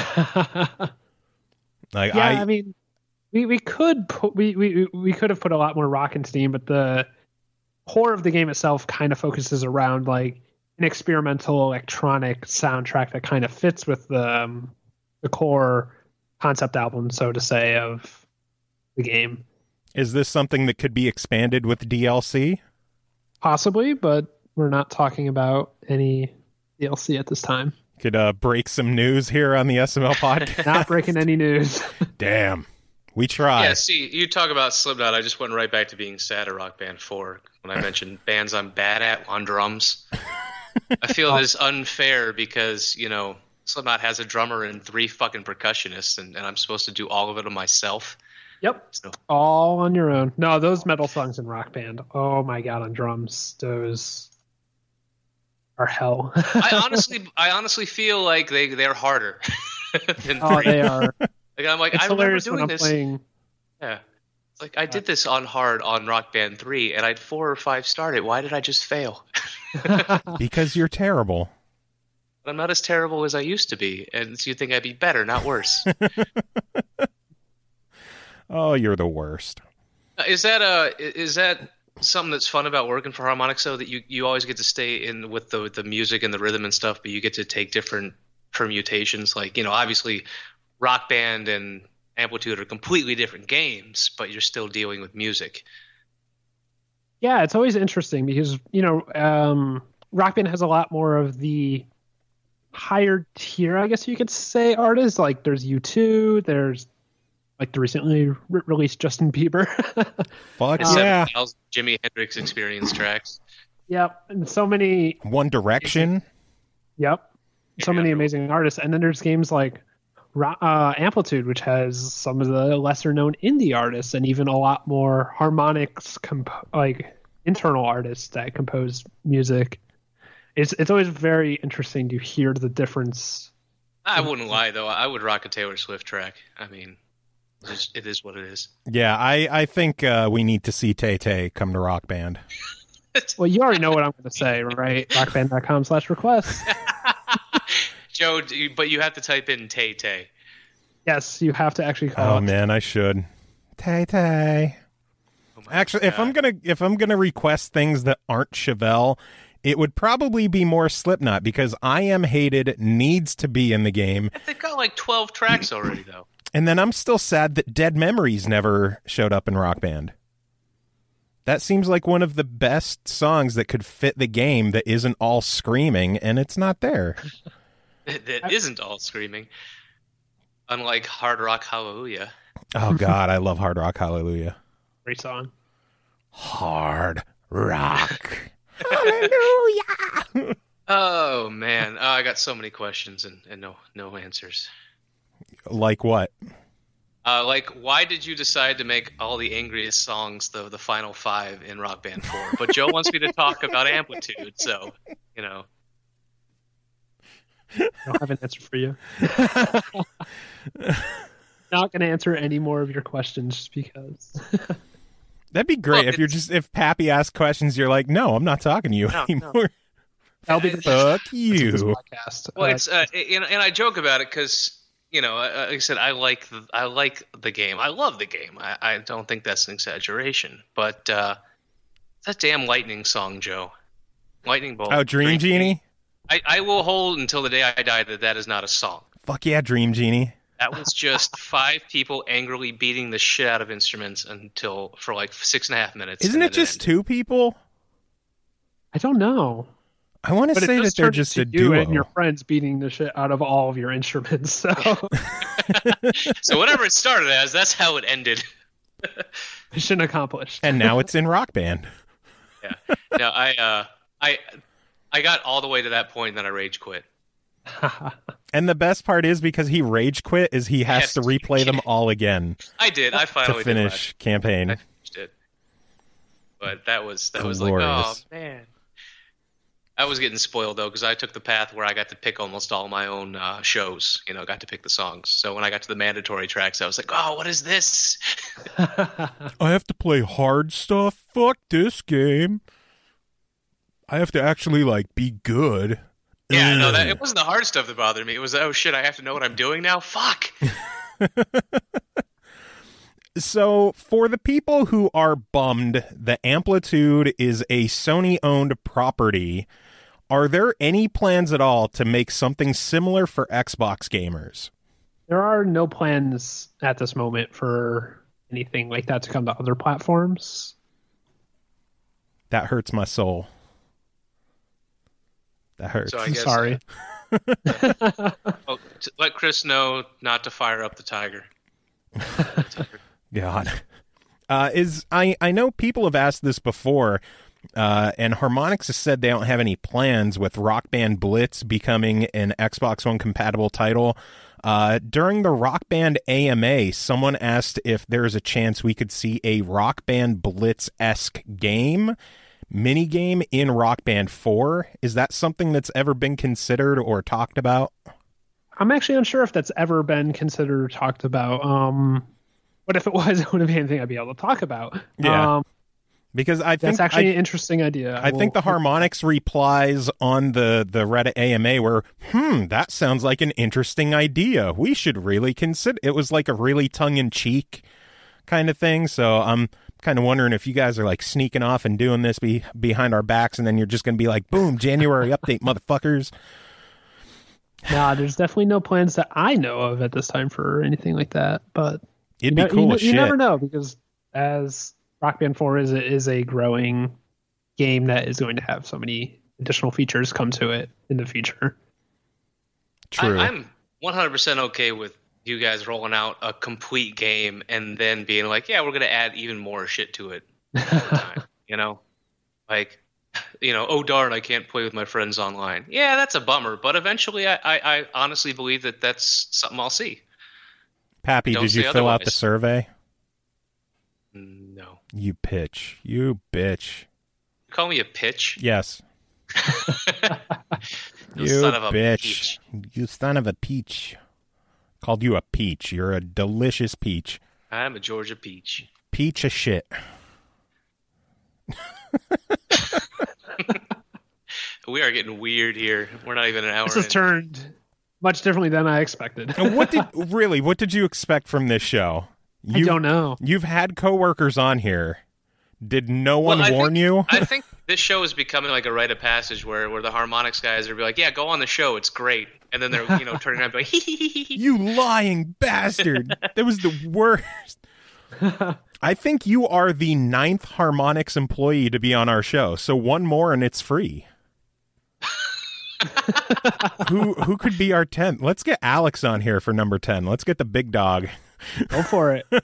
Like, yeah, I mean, we could have put a lot more rock into the game, but the core of the game itself kind of focuses around like an experimental electronic soundtrack that kind of fits with the core concept album, so to say, of the game. Is this something that could be expanded with DLC? Possibly, but we're not talking about any DLC at this time. Could break some news here on the SML podcast. Not breaking any news. Damn. We tried. Yeah, see, you talk about Slipknot, I just went right back to being sad at Rock Band 4 when I mentioned bands I'm bad at on drums. I feel this unfair because, Slipknot has a drummer and 3 fucking percussionists, and I'm supposed to do all of it on myself. Yep. So. All on your own. No, those metal songs in Rock Band, oh my god, on drums, those are hell. I honestly feel like they're harder than 3. Oh, they are. Like, I'm like, it's I remember hilarious when doing I'm this. playing. Yeah. It's like, I did this on hard on Rock Band 3, and I'd 4 or 5 start it. Why did I just fail? Because you're terrible. I'm not as terrible as I used to be, and so you think I'd be better, not worse. Oh, you're the worst. Is that something that's fun about working for Harmonix, though, that you always get to stay in with the music and the rhythm and stuff, but you get to take different permutations? Like, obviously Rock Band and Amplitude are completely different games, but you're still dealing with music. Yeah, it's always interesting because, Rock Band has a lot more of the higher tier, I guess you could say, artists. Like, there's U2, there's like the recently released Justin Bieber. Fuck yeah. Jimi Hendrix Experience tracks. Yep. And so many. One Direction. Yep. So many amazing artists. And then there's games like Amplitude, which has some of the lesser known indie artists and even a lot more harmonics, like internal artists that compose music. It's always very interesting to hear the difference. I wouldn't lie though. I would rock a Taylor Swift track. I mean, it is what it is. Yeah, I think we need to see Tay Tay come to Rock Band. Well, you already know what I'm going to say, right? rockband.com/request. Joe, but you have to type in Tay Tay. Yes, you have to actually call Oh it. man, I should. Tay Tay. Oh my Actually, God. if I'm gonna request things that aren't Chevelle, it would probably be more Slipknot because I Am Hated needs to be in the game. They've got like 12 tracks already though. And then I'm still sad that Dead Memories never showed up in Rock Band. That seems like one of the best songs that could fit the game that isn't all screaming, and it's not there. That isn't all screaming. Unlike Hard Rock Hallelujah. Oh God, I love Hard Rock Hallelujah. Great song. Hard Rock Hallelujah. Oh man, I got so many questions and no answers. Like what? Like, why did you decide to make all the angriest songs the final 5 in Rock Band 4? But Joe wants me to talk about Amplitude, so you know. I don't have an answer for you. Not going to answer any more of your questions just because. That'd be great Well, if Pappy asks questions, you're like, no, I'm not talking to you anymore. That'll be the Fuck this you. podcast. Well, it's and I joke about it because like I said, I like the game. I love the game. I don't think that's an exaggeration. But that damn lightning song, Joe, lightning bolt. Oh, Dream Genie? I will hold until the day I die that is not a song. Fuck yeah, Dream Genie. That was just 5 people angrily beating the shit out of instruments for like 6.5 minutes. Isn't and it then just 2 people? I don't know. I want to But say it that they're just a you duo. and your friends beating the shit out of all of your instruments. So So whatever it started as, that's how it ended. mission accomplished. And now it's in Rock Band. Yeah. No, I got all the way to that point, and then I rage quit. And the best part is because he rage quit is he has Yes, to replay them all again I did. I to finally finish did. campaign. I finished it. But that was like, oh Glorious. man. I was getting spoiled though because I took the path where I got to pick almost all my own shows. Got to pick the songs. So when I got to the mandatory tracks, I was like, "Oh, what is this?" I have to play hard stuff? Fuck this game. I have to actually be good. Yeah, no, Ugh. it wasn't the hard stuff that bothered me. It was, oh shit, I have to know what I'm doing now. Fuck. So, for the people who are bummed that Amplitude is a Sony-owned property, are there any plans at all to make something similar for Xbox gamers? There are no plans at this moment for anything like that to come to other platforms. That hurts my soul. That hurts. So I I'm guess, sorry. Let Chris know not to fire up the Tiger. God. I know people have asked this before, and Harmonix has said they don't have any plans with Rock Band Blitz becoming an Xbox One compatible title. During the Rock Band AMA, someone asked if there's a chance we could see a Rock Band Blitz-esque minigame in Rock Band 4. Is that something that's ever been considered or talked about? I'm actually unsure if that's ever been considered or talked about. But if it was, it wouldn't be anything I'd be able to talk about. Yeah. Because I think That's actually an interesting idea. I think the Harmonix replies on the Reddit AMA were, that sounds like an interesting idea. We should really consider. It was like a really tongue-in-cheek kind of thing. So I'm kind of wondering if you guys are sneaking off and doing this behind our backs, and then you're just going to be like, boom, January update, motherfuckers. Nah, there's definitely no plans that I know of at this time for anything like that. But It'd be cool as shit. You never know, because as Rock Band 4 is a growing game that is going to have so many additional features come to it in the future. True. I'm 100% okay with you guys rolling out a complete game and then being like, yeah, we're going to add even more shit to it. oh darn, I can't play with my friends online. Yeah, that's a bummer. But eventually, I honestly believe that that's something I'll see. Pappy, Don't did you say fill out the otherwise. survey? No. You pitch. You bitch. Call me a pitch? Yes. You You son of a bitch. peach. You son of a peach. Called you a peach. You're a delicious peach. I'm a Georgia peach. Peach of shit. We are getting weird here. We're not even an hour This has in. turned much differently than I expected. And what did you expect from this show? I don't know. You've had coworkers on here. Did no one warn you? I think this show is becoming like a rite of passage where the harmonics guys are be like, yeah, go on the show, it's great. And then they're, turning around and be like, hee. You lying bastard. That was the worst. I think you are the 9th harmonics employee to be on our show. So one more and it's free. Who could be our 10th? Let's get Alex on here for number 10. Let's get the big dog. Go for it.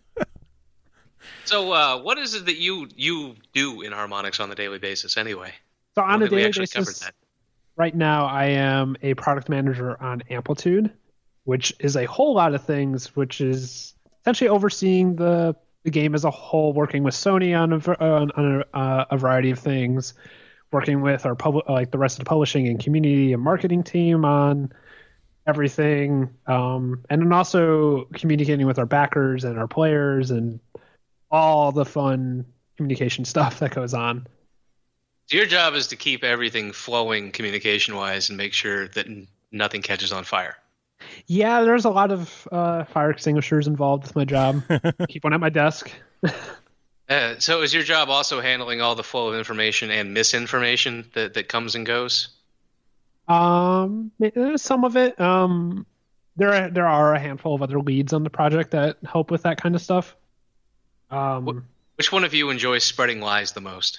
So what is it that you do in harmonics on the daily basis anyway? So on a I think we daily actually covered basis, that. right now I am a product manager on Amplitude, which is a whole lot of things, which is essentially overseeing the game as a whole, working with Sony on a variety of things, working with our the rest of the publishing and community and marketing team on everything, and then also communicating with our backers and our players and all the fun communication stuff that goes on. So your job is to keep everything flowing communication-wise and make sure that nothing catches on fire. Yeah, there's a lot of fire extinguishers involved with my job. Keep one at my desk. So is your job also handling all the flow of information and misinformation that comes and goes? Some of it. There are a handful of other leads on the project that help with that kind of stuff. Which one of you enjoys spreading lies the most?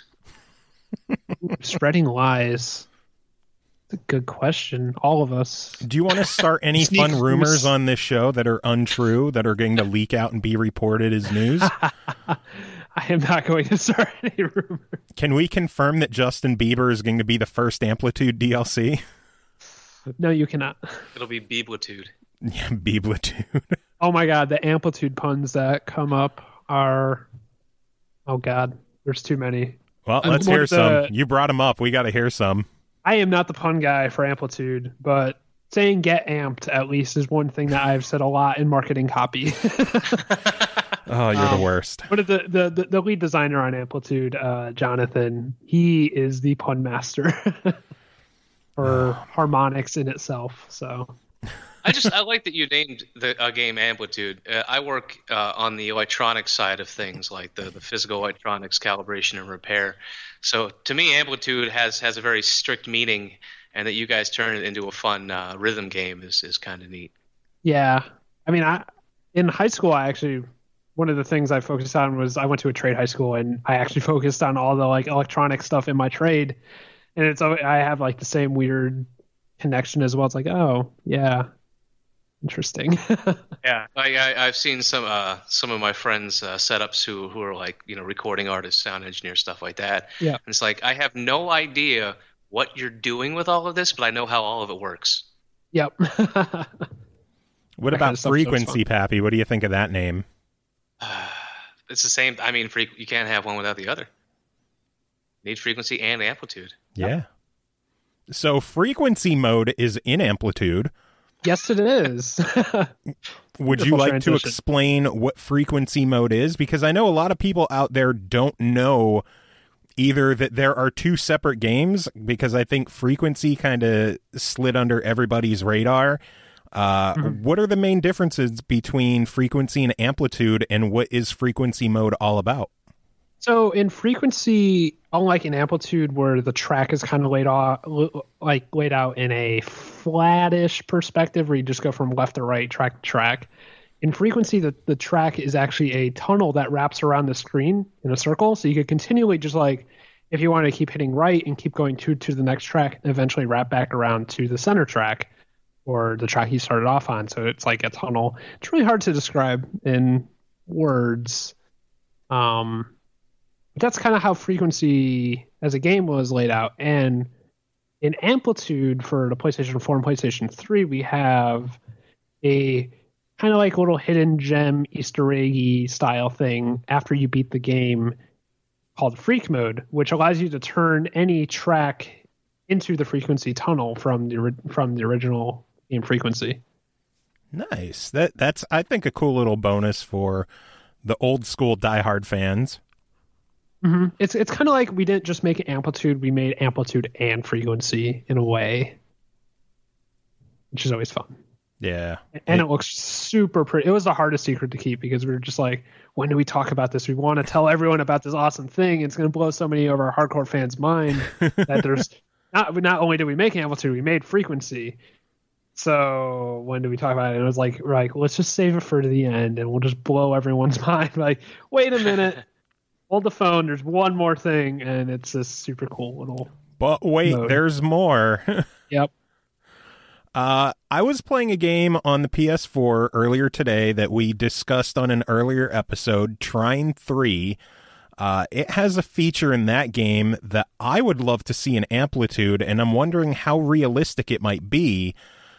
Spreading lies. That's a good question. All of us. Do you want to start any Sneak fun rumors loose. on this show that are untrue, that are going to leak out and be reported as news? I am not going to start any rumors. Can we confirm that Justin Bieber is going to be the first Amplitude DLC? No, you cannot. It'll be Beeblitude. Yeah, Beeblitude. Oh my god, the Amplitude puns that come up are... Oh god, there's too many. Well, I'm let's one hear of the- some. You brought them up. We got to hear some. I am not the pun guy for Amplitude, but saying get amped at least is one thing that I've said a lot in marketing copy. Oh, you're the worst. But the lead designer on Amplitude, Jonathan, he is the pun master for harmonics in itself. So I like that you named a game Amplitude. I work on the electronics side of things, like the physical electronics calibration and repair. So to me, Amplitude has a very strict meaning, and that you guys turn it into a fun rhythm game is kind of neat. yeah, I mean, in high school, one of the things I focused on was I went to a trade high school, and I actually focused on all the like electronic stuff in my trade, and I have like the same weird connection as well. It's like, oh yeah. Interesting. Yeah, I've seen some of my friends' setups who are like recording artists, sound engineers, stuff like that. Yeah. And it's like I have no idea what you're doing with all of this, but I know how all of it works. Yep. What That about kind of stuff Frequency, Pappy? What do you think of that name? It's the same. I mean, you can't have one without the other. Need frequency and amplitude. Yeah. So Frequency mode is in Amplitude. Yes, it is. Would you Wonderful like transition. to explain what Frequency mode is? Because I know a lot of people out there don't know either that there are two separate games, because I think Frequency kind of slid under everybody's radar. What are the main differences between Frequency and Amplitude, and what is Frequency mode all about? So in Frequency, unlike in Amplitude, where the track is kind of laid out in a flattish perspective, where you just go from left to right, track to track. In Frequency, the track is actually a tunnel that wraps around the screen in a circle, so you could continually just like, if you want to keep hitting right and keep going to the next track, and eventually wrap back around to the center track or the track you started off on. So it's like a tunnel. It's really hard to describe in words. But that's kind of how Frequency as a game was laid out. And in Amplitude for the PlayStation 4 and PlayStation 3, we have a kind of like little hidden gem Easter eggy style thing after you beat the game called Freak Mode, which allows you to turn any track into the frequency tunnel from the original game frequency. Nice. That's I think a cool little bonus for the old school diehard fans. Mm-hmm. It's kind of like we didn't just make Amplitude, we made Amplitude and frequency in a way, which is always fun. Yeah. And it looks super pretty. It was the hardest secret to keep because we were just like, when do we talk about this? We want to tell everyone about this awesome thing. It's going to blow so many of our hardcore fans' mind that there's not only did we make Amplitude, we made frequency. So when do we talk about it? And it was like, right, let's just save it for the end and we'll just blow everyone's mind. Like, wait a minute, hold the phone. There's one more thing. And it's this super cool little. But wait, mode. There's more. Yep. I was playing a game on the PS4 earlier today that we discussed on an earlier episode, Trine 3. It has a feature in that game that I would love to see in Amplitude, and I'm wondering how realistic it might be.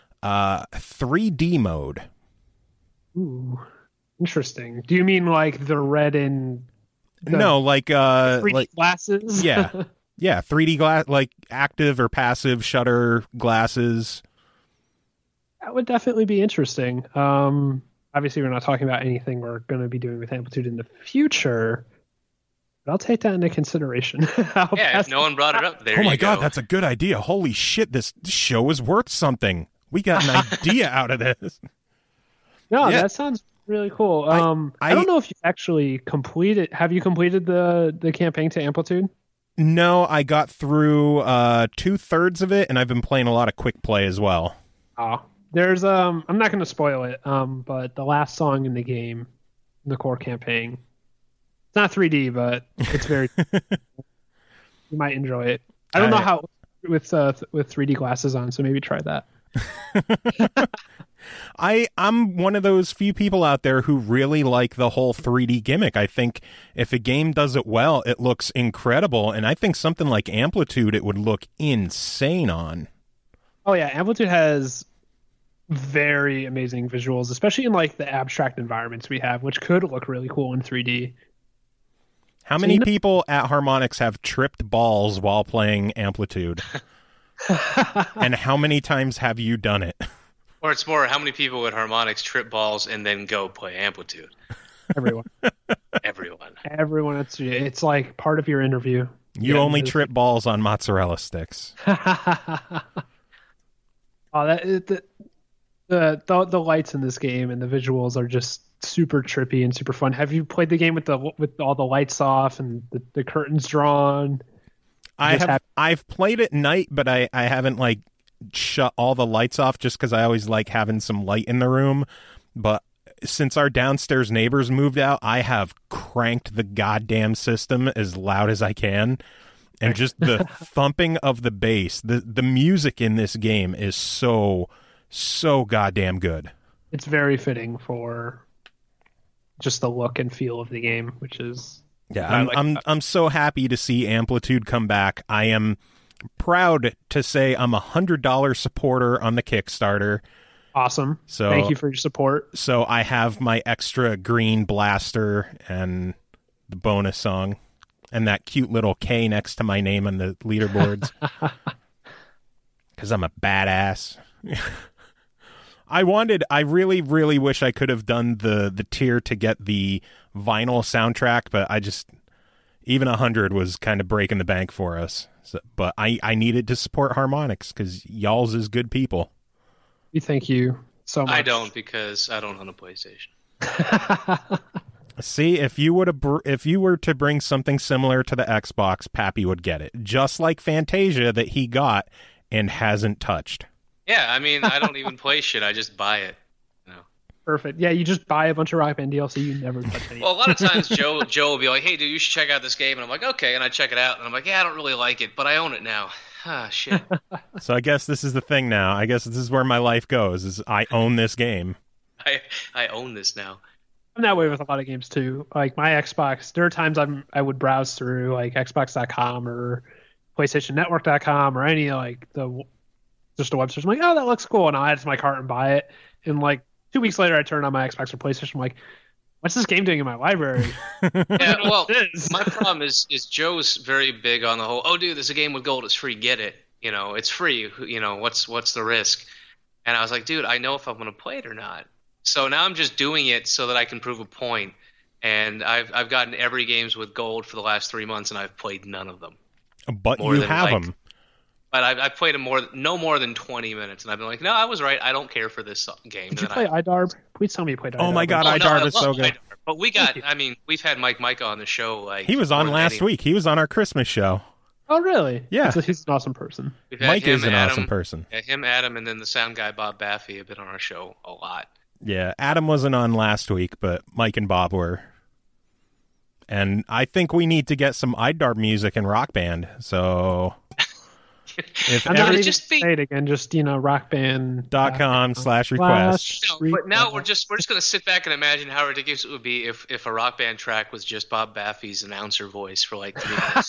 3D mode. Ooh, interesting. Do you mean like the red and no, like 3D glasses? Yeah, 3D glass, like active or passive shutter glasses. That would definitely be interesting. Obviously, we're not talking about anything we're going to be doing with Amplitude in the future, but I'll take that into consideration. If no one brought it up, there you go. Oh my god, that's a good idea. Holy shit, this show is worth something. We got an idea out of this. No, Yeah. that sounds really cool. I don't know if you actually completed. Have you completed the campaign to Amplitude? No, I got through 2/3 of it, and I've been playing a lot of quick play as well. Oh, there's I'm not going to spoil it. But the last song in the game, in the core campaign, it's not 3D, but it's very. You might enjoy it. I don't know how with 3D glasses on, so maybe try that. I'm one of those few people out there who really like the whole 3D gimmick. I think if a game does it well, it looks incredible, and I think something like Amplitude, it would look insane on. Oh yeah, Amplitude has very amazing visuals, especially in like the abstract environments we have, which could look really cool in 3D. How many people at Harmonix have tripped balls while playing Amplitude? And how many times have you done it? Or it's more, how many people at Harmonix trip balls and then go play Amplitude? Everyone. Everyone. It's like part of your interview. You only trip balls on mozzarella sticks. The lights in this game and the visuals are just super trippy and super fun. Have you played the game with all the lights off and the curtains drawn? I've played at night, but I haven't like shut all the lights off just because I always like having some light in the room. But since our downstairs neighbors moved out, I have cranked the goddamn system as loud as I can. And just the thumping of the bass, the music in this game is so goddamn good. It's very fitting for just the look and feel of the game, which is I'm so happy to see Amplitude come back. I am proud to say I'm $100 supporter on the Kickstarter. Awesome. So thank you for your support. So I have my extra green blaster and the bonus song and that cute little K next to my name on the leaderboards. Because I'm a badass. I really, really wish I could have done the tier to get the vinyl soundtrack, but even 100 was kind of breaking the bank for us. So, but I needed to support Harmonix because y'all's is good people. We thank you so much. I don't, because I don't own a PlayStation. See, if you were to bring something similar to the Xbox, Pappy would get it. Just like Fantasia that he got and hasn't touched. Yeah, I mean, I don't even play shit. I just buy it. Perfect. Yeah, you just buy a bunch of Rock Band DLC. You never touch anything. Well, a lot of times Joe will be like, "Hey, dude, you should check out this game," and I'm like, "Okay," and I check it out, and I'm like, "Yeah, I don't really like it, but I own it now." Ah, shit. So I guess this is the thing now. I guess this is where my life goes. Is I own this game. I own this now. I'm that way with a lot of games too. Like my Xbox, there are times I would browse through like Xbox.com or PlayStationNetwork.com or any like just a website. I'm like, oh, that looks cool, and I'll add it to my cart and buy it. And like 2 weeks later, I turn on my Xbox or PlayStation. I'm like, what's this game doing in my library? Yeah, well, my problem is Joe's very big on the whole, oh, dude, there's a game with gold. It's free. Get it. You know, it's free. You know, what's the risk? And I was like, dude, I know if I'm going to play it or not. So now I'm just doing it so that I can prove a point. And I've gotten every games with gold for the last 3 months, and I've played none of them. But you have them. But I've played them no more than 20 minutes, and I've been like, no, I was right. I don't care for this game. Did you play iDarb? Please tell me you played iDarb. Oh my God, iDarb is so good. iDarb. But we've had Mike Micah on the show. Like he was on last week. He was on our Christmas show. Oh, really? Yeah. He's an awesome person. Mike is an awesome person. Yeah, him, Adam, and then the sound guy, Bob Baffy, have been on our show a lot. Yeah, Adam wasn't on last week, but Mike and Bob were. And I think we need to get some iDarb music in Rock Band. So if I'm not just say it again, just rockband.com/request. No, but now we're just going to sit back and imagine how ridiculous it would be if a Rock Band track was just Bob Baffy's announcer voice for like 3 minutes.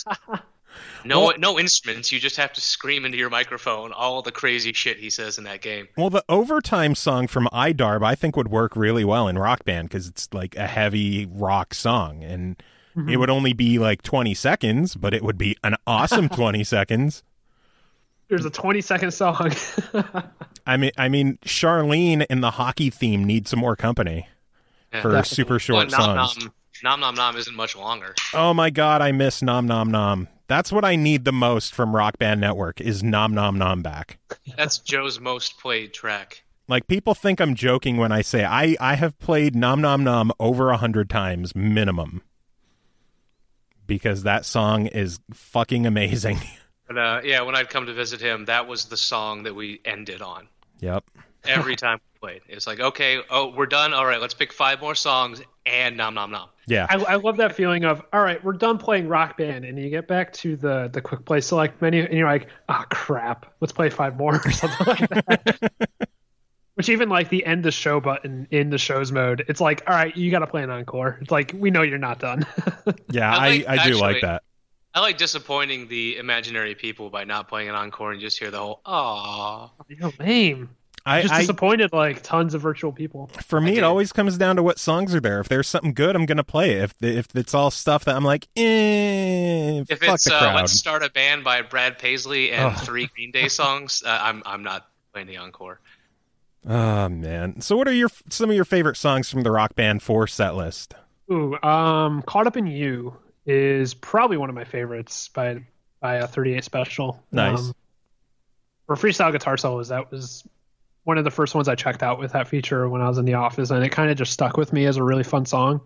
No instruments. You just have to scream into your microphone all the crazy shit he says in that game. Well, the overtime song from iDarb I think would work really well in Rock Band because it's like a heavy rock song, and it would only be like 20 seconds, but it would be an awesome 20 seconds. There's a 20-second song. I mean, Charlene in the hockey theme needs some more company for definitely. Super short songs. Nom Nom Nom isn't much longer. Oh my God, I miss Nom Nom Nom. That's what I need the most from Rock Band Network is Nom Nom Nom back. That's Joe's most played track. Like, people think I'm joking when I say I have played Nom Nom Nom over 100 times minimum. Because that song is fucking amazing. But yeah, when I'd come to visit him, that was the song that we ended on. Yep. Every time we played. It was like, okay, we're done. All right, let's pick 5 more songs and Nom Nom Nom. Yeah. I love that feeling of, all right, we're done playing Rock Band, and you get back to the quick play select menu, and you're like, oh, crap, let's play 5 more or something like that. Which even like the end the show button in the shows mode, it's like, all right, you got to play an encore. It's like, we know you're not done. Yeah, I do like that. I like disappointing the imaginary people by not playing an encore and just hear the whole, aww. You're lame. I disappointed like tons of virtual people. For me, it always comes down to what songs are there. If there's something good, I'm going to play it. If it's all stuff that I'm like, if fuck it's the crowd. Let's Start a Band by Brad Paisley and 3 Green Day songs, I'm not playing the encore. Oh, man. So what are some of your favorite songs from the Rock Band 4 set list? Ooh, Caught Up in You is probably one of my favorites by a 38 Special. Nice. For freestyle guitar solos, that was one of the first ones I checked out with that feature when I was in the office, and it kind of just stuck with me as a really fun song.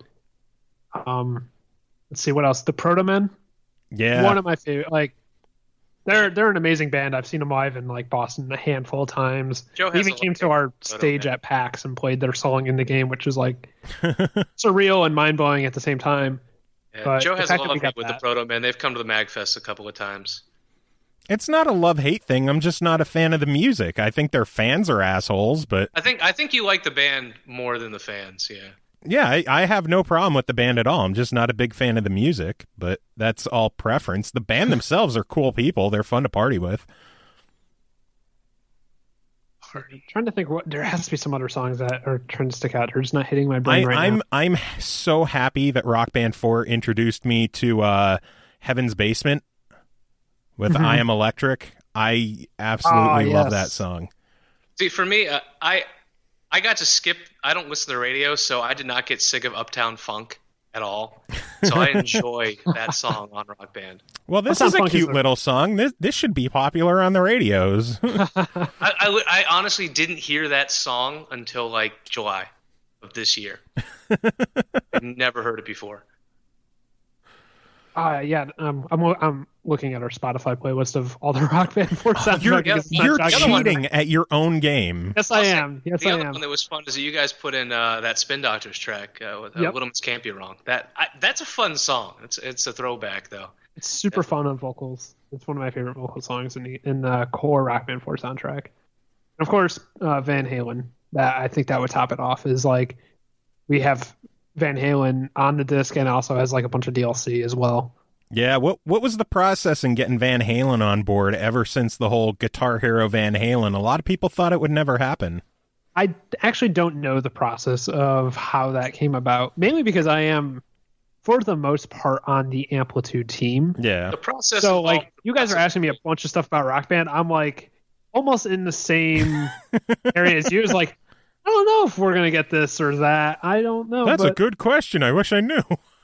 Let's see what else. The Proto Men. Yeah. One of my favorite. Like, they're an amazing band. I've seen them live in like Boston a handful of times. Joe even came to our stage at PAX and played their song in the game, which is like surreal and mind blowing at the same time. Yeah, but Joe has a love hate with the Proto Men. They've come to the MagFest a couple of times. It's not a love-hate thing. I'm just not a fan of the music. I think their fans are assholes, but I think you like the band more than the fans, yeah. Yeah, I have no problem with the band at all. I'm just not a big fan of the music, but that's all preference. The band themselves are cool people. They're fun to party with. I'm trying to think there has to be some other songs that are trying to stick out. They're just not hitting my brain right now. I'm so happy that Rock Band 4 introduced me to Heaven's Basement with I Am Electric. I absolutely love that song. See, for me, I got to skip. I don't listen to the radio, so I did not get sick of Uptown Funk at all. So I enjoy that song on Rock Band. Well, this is a cute little song. This should be popular on the radios. I honestly didn't hear that song until like July of this year. I'd never heard it before. Yeah, I'm looking at our Spotify playlist of all the Rock Band 4 soundtracks. You're cheating at your own game. Yes, I am. The other one that was fun is that you guys put in that Spin Doctors track with Little Miss Can't Be Wrong. That's a fun song. It's a throwback though. It's super fun on vocals. It's one of my favorite vocal songs in the core Rock Band 4 soundtrack. And of course, Van Halen. That I think that would top it off. Is like we have Van Halen on the disc and also has like a bunch of DLC as well. Yeah, what was the process in getting Van Halen on board ever since the whole Guitar Hero Van Halen? A lot of people thought it would never happen. I actually don't know the process of how that came about, mainly because I am, for the most part, on the Amplitude team. Yeah. The process. So, like, you guys are asking me a bunch of stuff about Rock Band. I'm, like, almost in the same area as you. It's like, I don't know if we're going to get this or that. I don't know. That's a good question. I wish I knew.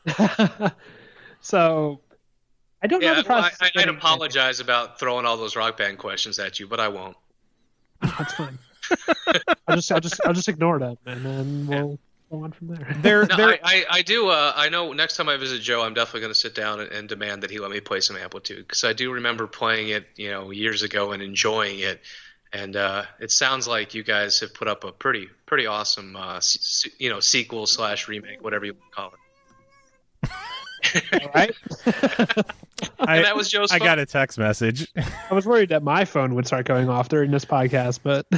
So, I don't know the process. I'd apologize about throwing all those Rock Band questions at you, but I won't. That's fine. I'll just ignore them, and then we'll go on from there. I do. I know next time I visit Joe, I'm definitely going to sit down and demand that he let me play some Amplitude, because I do remember playing it, years ago and enjoying it. And it sounds like you guys have put up a pretty awesome, sequel / remake, whatever you want to call it. All right. And that was Joe's phone. I got a text message. I was worried that my phone would start going off during this podcast, but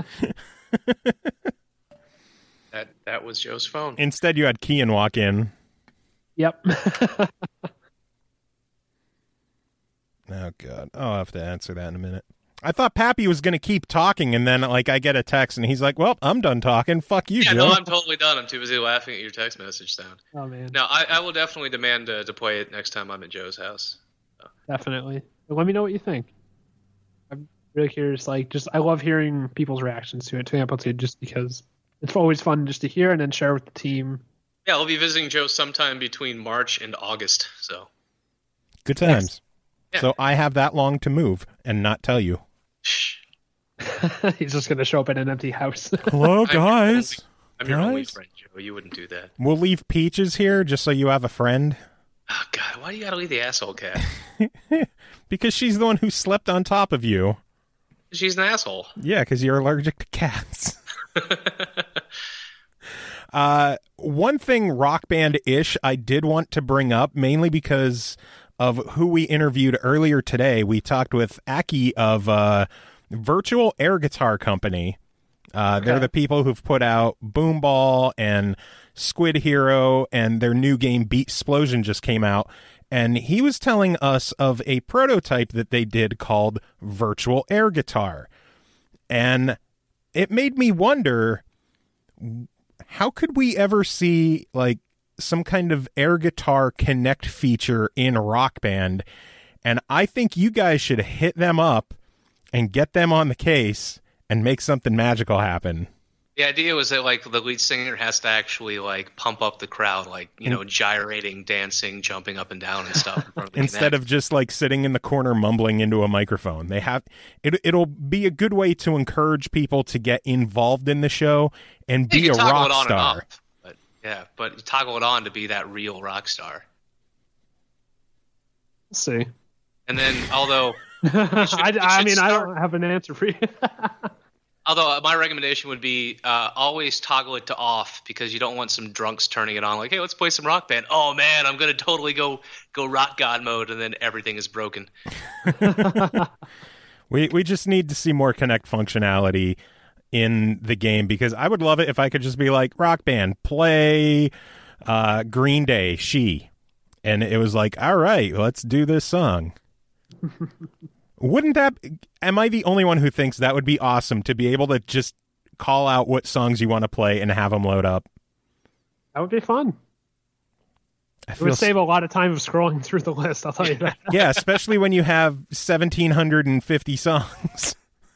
that was Joe's phone. Instead, you had Kian walk in. Yep. Oh, God. I'll have to answer that in a minute. I thought Pappy was going to keep talking, and then I get a text, and he's like, well, I'm done talking. Fuck you, Joe. No, I'm totally done. I'm too busy laughing at your text message sound. Oh, man. No, I will definitely demand to play it next time I'm at Joe's house. Definitely. But let me know what you think. I'm really curious. I love hearing people's reactions to Amplitude, just because it's always fun just to hear and then share with the team. Yeah, I'll be visiting Joe sometime between March and August, so. Good times. Yes. Yeah. So I have that long to move and not tell you. He's just going to show up in an empty house. Hello, guys. I'm your only friend, Joe. You wouldn't do that. We'll leave Peaches here just so you have a friend. Oh, God, why do you gotta leave the asshole cat? Because she's the one who slept on top of you. She's an asshole. Yeah, because you're allergic to cats. One thing Rock Band-ish I did want to bring up, mainly because of who we interviewed earlier today. We talked with Aki of Virtual Air Guitar Company. They're the people who've put out Boomball and Squid Hero, and their new game Beat Explosion just came out. And he was telling us of a prototype that they did called Virtual Air Guitar. And it made me wonder, how could we ever see some kind of air guitar connect feature in Rock Band? And I think you guys should hit them up and get them on the case and make something magical happen. The idea was that the lead singer has to actually pump up the crowd, gyrating, dancing, jumping up and down and stuff in front of the instead of just sitting in the corner mumbling into a microphone. They have it'll be a good way to encourage people to get involved in the show and be a rock star. But you toggle it on to be that real rock star. Let's see. And then, although I don't have an answer for you. Although my recommendation would be always toggle it to off, because you don't want some drunks turning it on hey, let's play some Rock Band. Oh man, I'm gonna totally go rock god mode, and then everything is broken. We just need to see more Connect functionality in the game, because I would love it if I could just be like, Rock Band, play Green Day, She. And it was all right, let's do this song. Am I the only one who thinks that would be awesome, to be able to just call out what songs you want to play and have them load up? That would be fun. It would save a lot of time of scrolling through the list, I'll tell you that. Yeah, especially when you have 1,750 songs.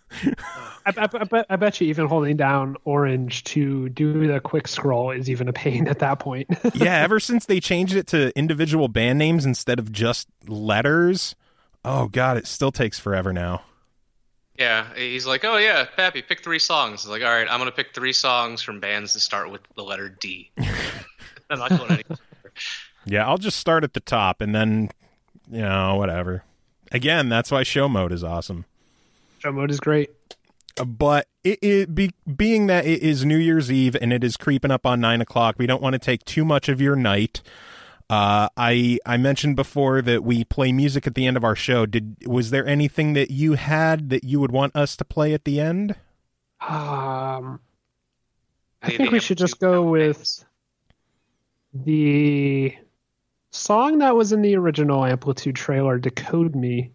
I bet you even holding down Orange to do the quick scroll is even a pain at that point. Yeah, ever since they changed it to individual band names instead of just letters, oh God, it still takes forever now. Yeah, he's like, oh yeah, Pappy, pick 3 songs. He's like, all right, I'm going to pick 3 songs from bands that start with the letter D. I'm not going anywhere. Yeah, I'll just start at the top and then, whatever. Again, that's why show mode is awesome. Show mode is great. But being that it is New Year's Eve and it is creeping up on 9 o'clock, we don't want to take too much of your night. I mentioned before that we play music at the end of our show. Was there anything that you had that you would want us to play at the end? I think we should just go with the song that was in the original Amplitude trailer, Decode Me.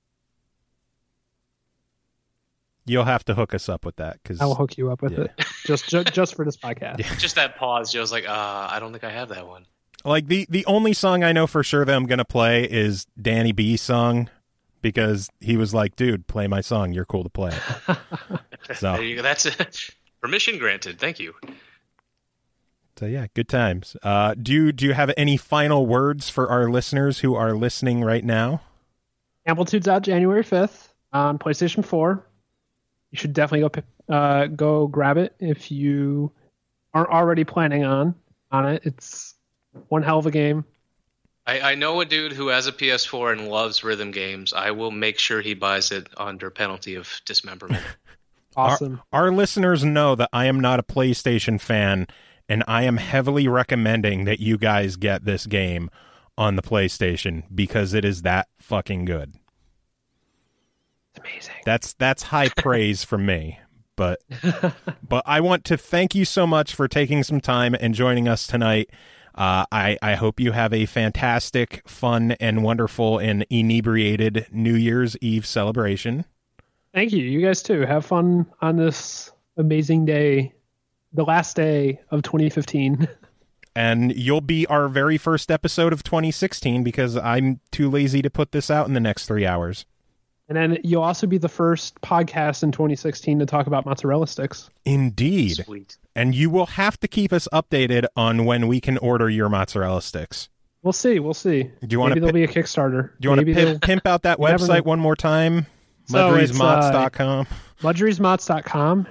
You'll have to hook us up with that because I will hook you up with it just for this podcast. Yeah. Just that pause. Joe's like, I don't think I have that one. Like the only song I know for sure that I'm gonna play is Danny B's song because he was like, "Dude, play my song. You're cool to play it." So There you go. That's permission granted. Thank you. So yeah, good times. Do you have any final words for our listeners who are listening right now? Amplitude's out January 5th on PlayStation 4. You should definitely go grab it if you aren't already planning on it. It's one hell of a game. I know a dude who has a PS4 and loves rhythm games. I will make sure he buys it under penalty of dismemberment. Awesome. Our listeners know that I am not a PlayStation fan, and I am heavily recommending that you guys get this game on the PlayStation because it is that fucking good. It's amazing. That's high praise from me. But I want to thank you so much for taking some time and joining us tonight. I hope you have a fantastic, fun, and wonderful and inebriated New Year's Eve celebration. Thank you. You guys too. Have fun on this amazing day, the last day of 2015. And you'll be our very first episode of 2016 because I'm too lazy to put this out in the next 3 hours. And then you'll also be the first podcast in 2016 to talk about mozzarella sticks. Indeed. Sweet. And you will have to keep us updated on when we can order your mozzarella sticks. We'll see. Do you want Maybe to there'll be a Kickstarter. Do you want to pimp out that never know. website one more time? So it's, Mudrysmods.com. Mudrysmods.com,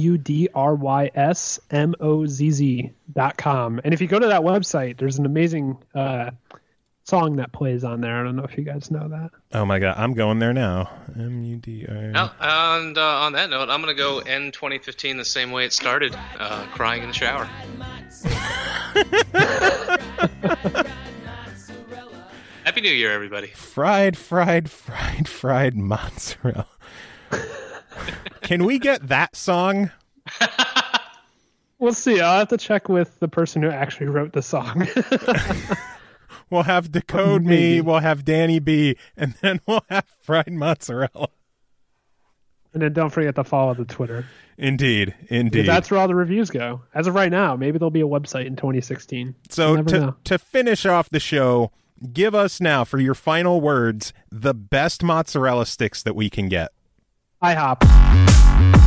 MUDRYSMOZZ.com. And if you go to that website, there's an amazing song that plays on there. I don't know if you guys know that. Oh my god, I'm going there now. MUDR. Now, and on that note, I'm going to go end 2015 the same way it started, crying in the shower. Happy New Year, everybody. Fried mozzarella. Can we get that song? We'll see. I'll have to check with the person who actually wrote the song. We'll have Decode Me, we'll have Danny B, and then we'll have fried mozzarella. And then don't forget to follow the Twitter. Indeed. Because that's where all the reviews go. As of right now, maybe there'll be a website in 2016. So to finish off the show, give us now, for your final words, the best mozzarella sticks that we can get. IHOP.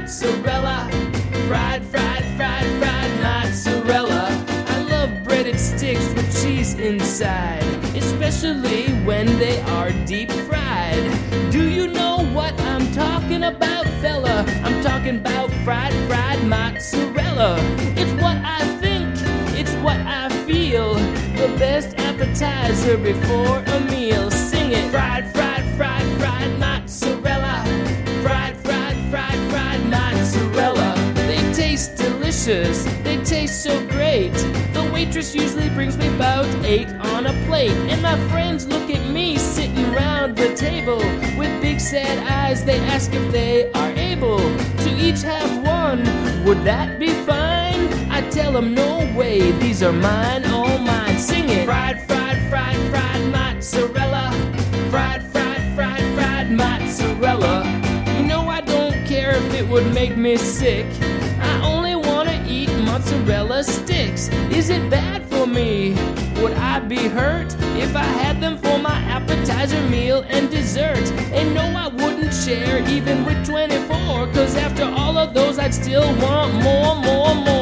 mozzarella. Fried mozzarella. I love breaded sticks with cheese inside, especially when they are deep fried. Do you know what I'm talking about, fella? I'm talking about fried mozzarella. It's what I think, it's what I feel. The best appetizer before a meal. Sing it. Fried mozzarella. Fried mozzarella. They taste delicious, they taste so great. The waitress usually brings me about 8 on a plate. And my friends look at me sitting round the table. With big sad eyes they ask if they are able to each have one. Would that be fine? I tell them no way, these are mine, all mine. Sing it. Fried mozzarella. Fried mozzarella. You know I don't care if it would make me sick. I only wanna eat mozzarella sticks. Is it bad for me? Would I be hurt if I had them for my appetizer, meal, and dessert? And no, I wouldn't share even with 24, 'cause after all of those I'd still want more.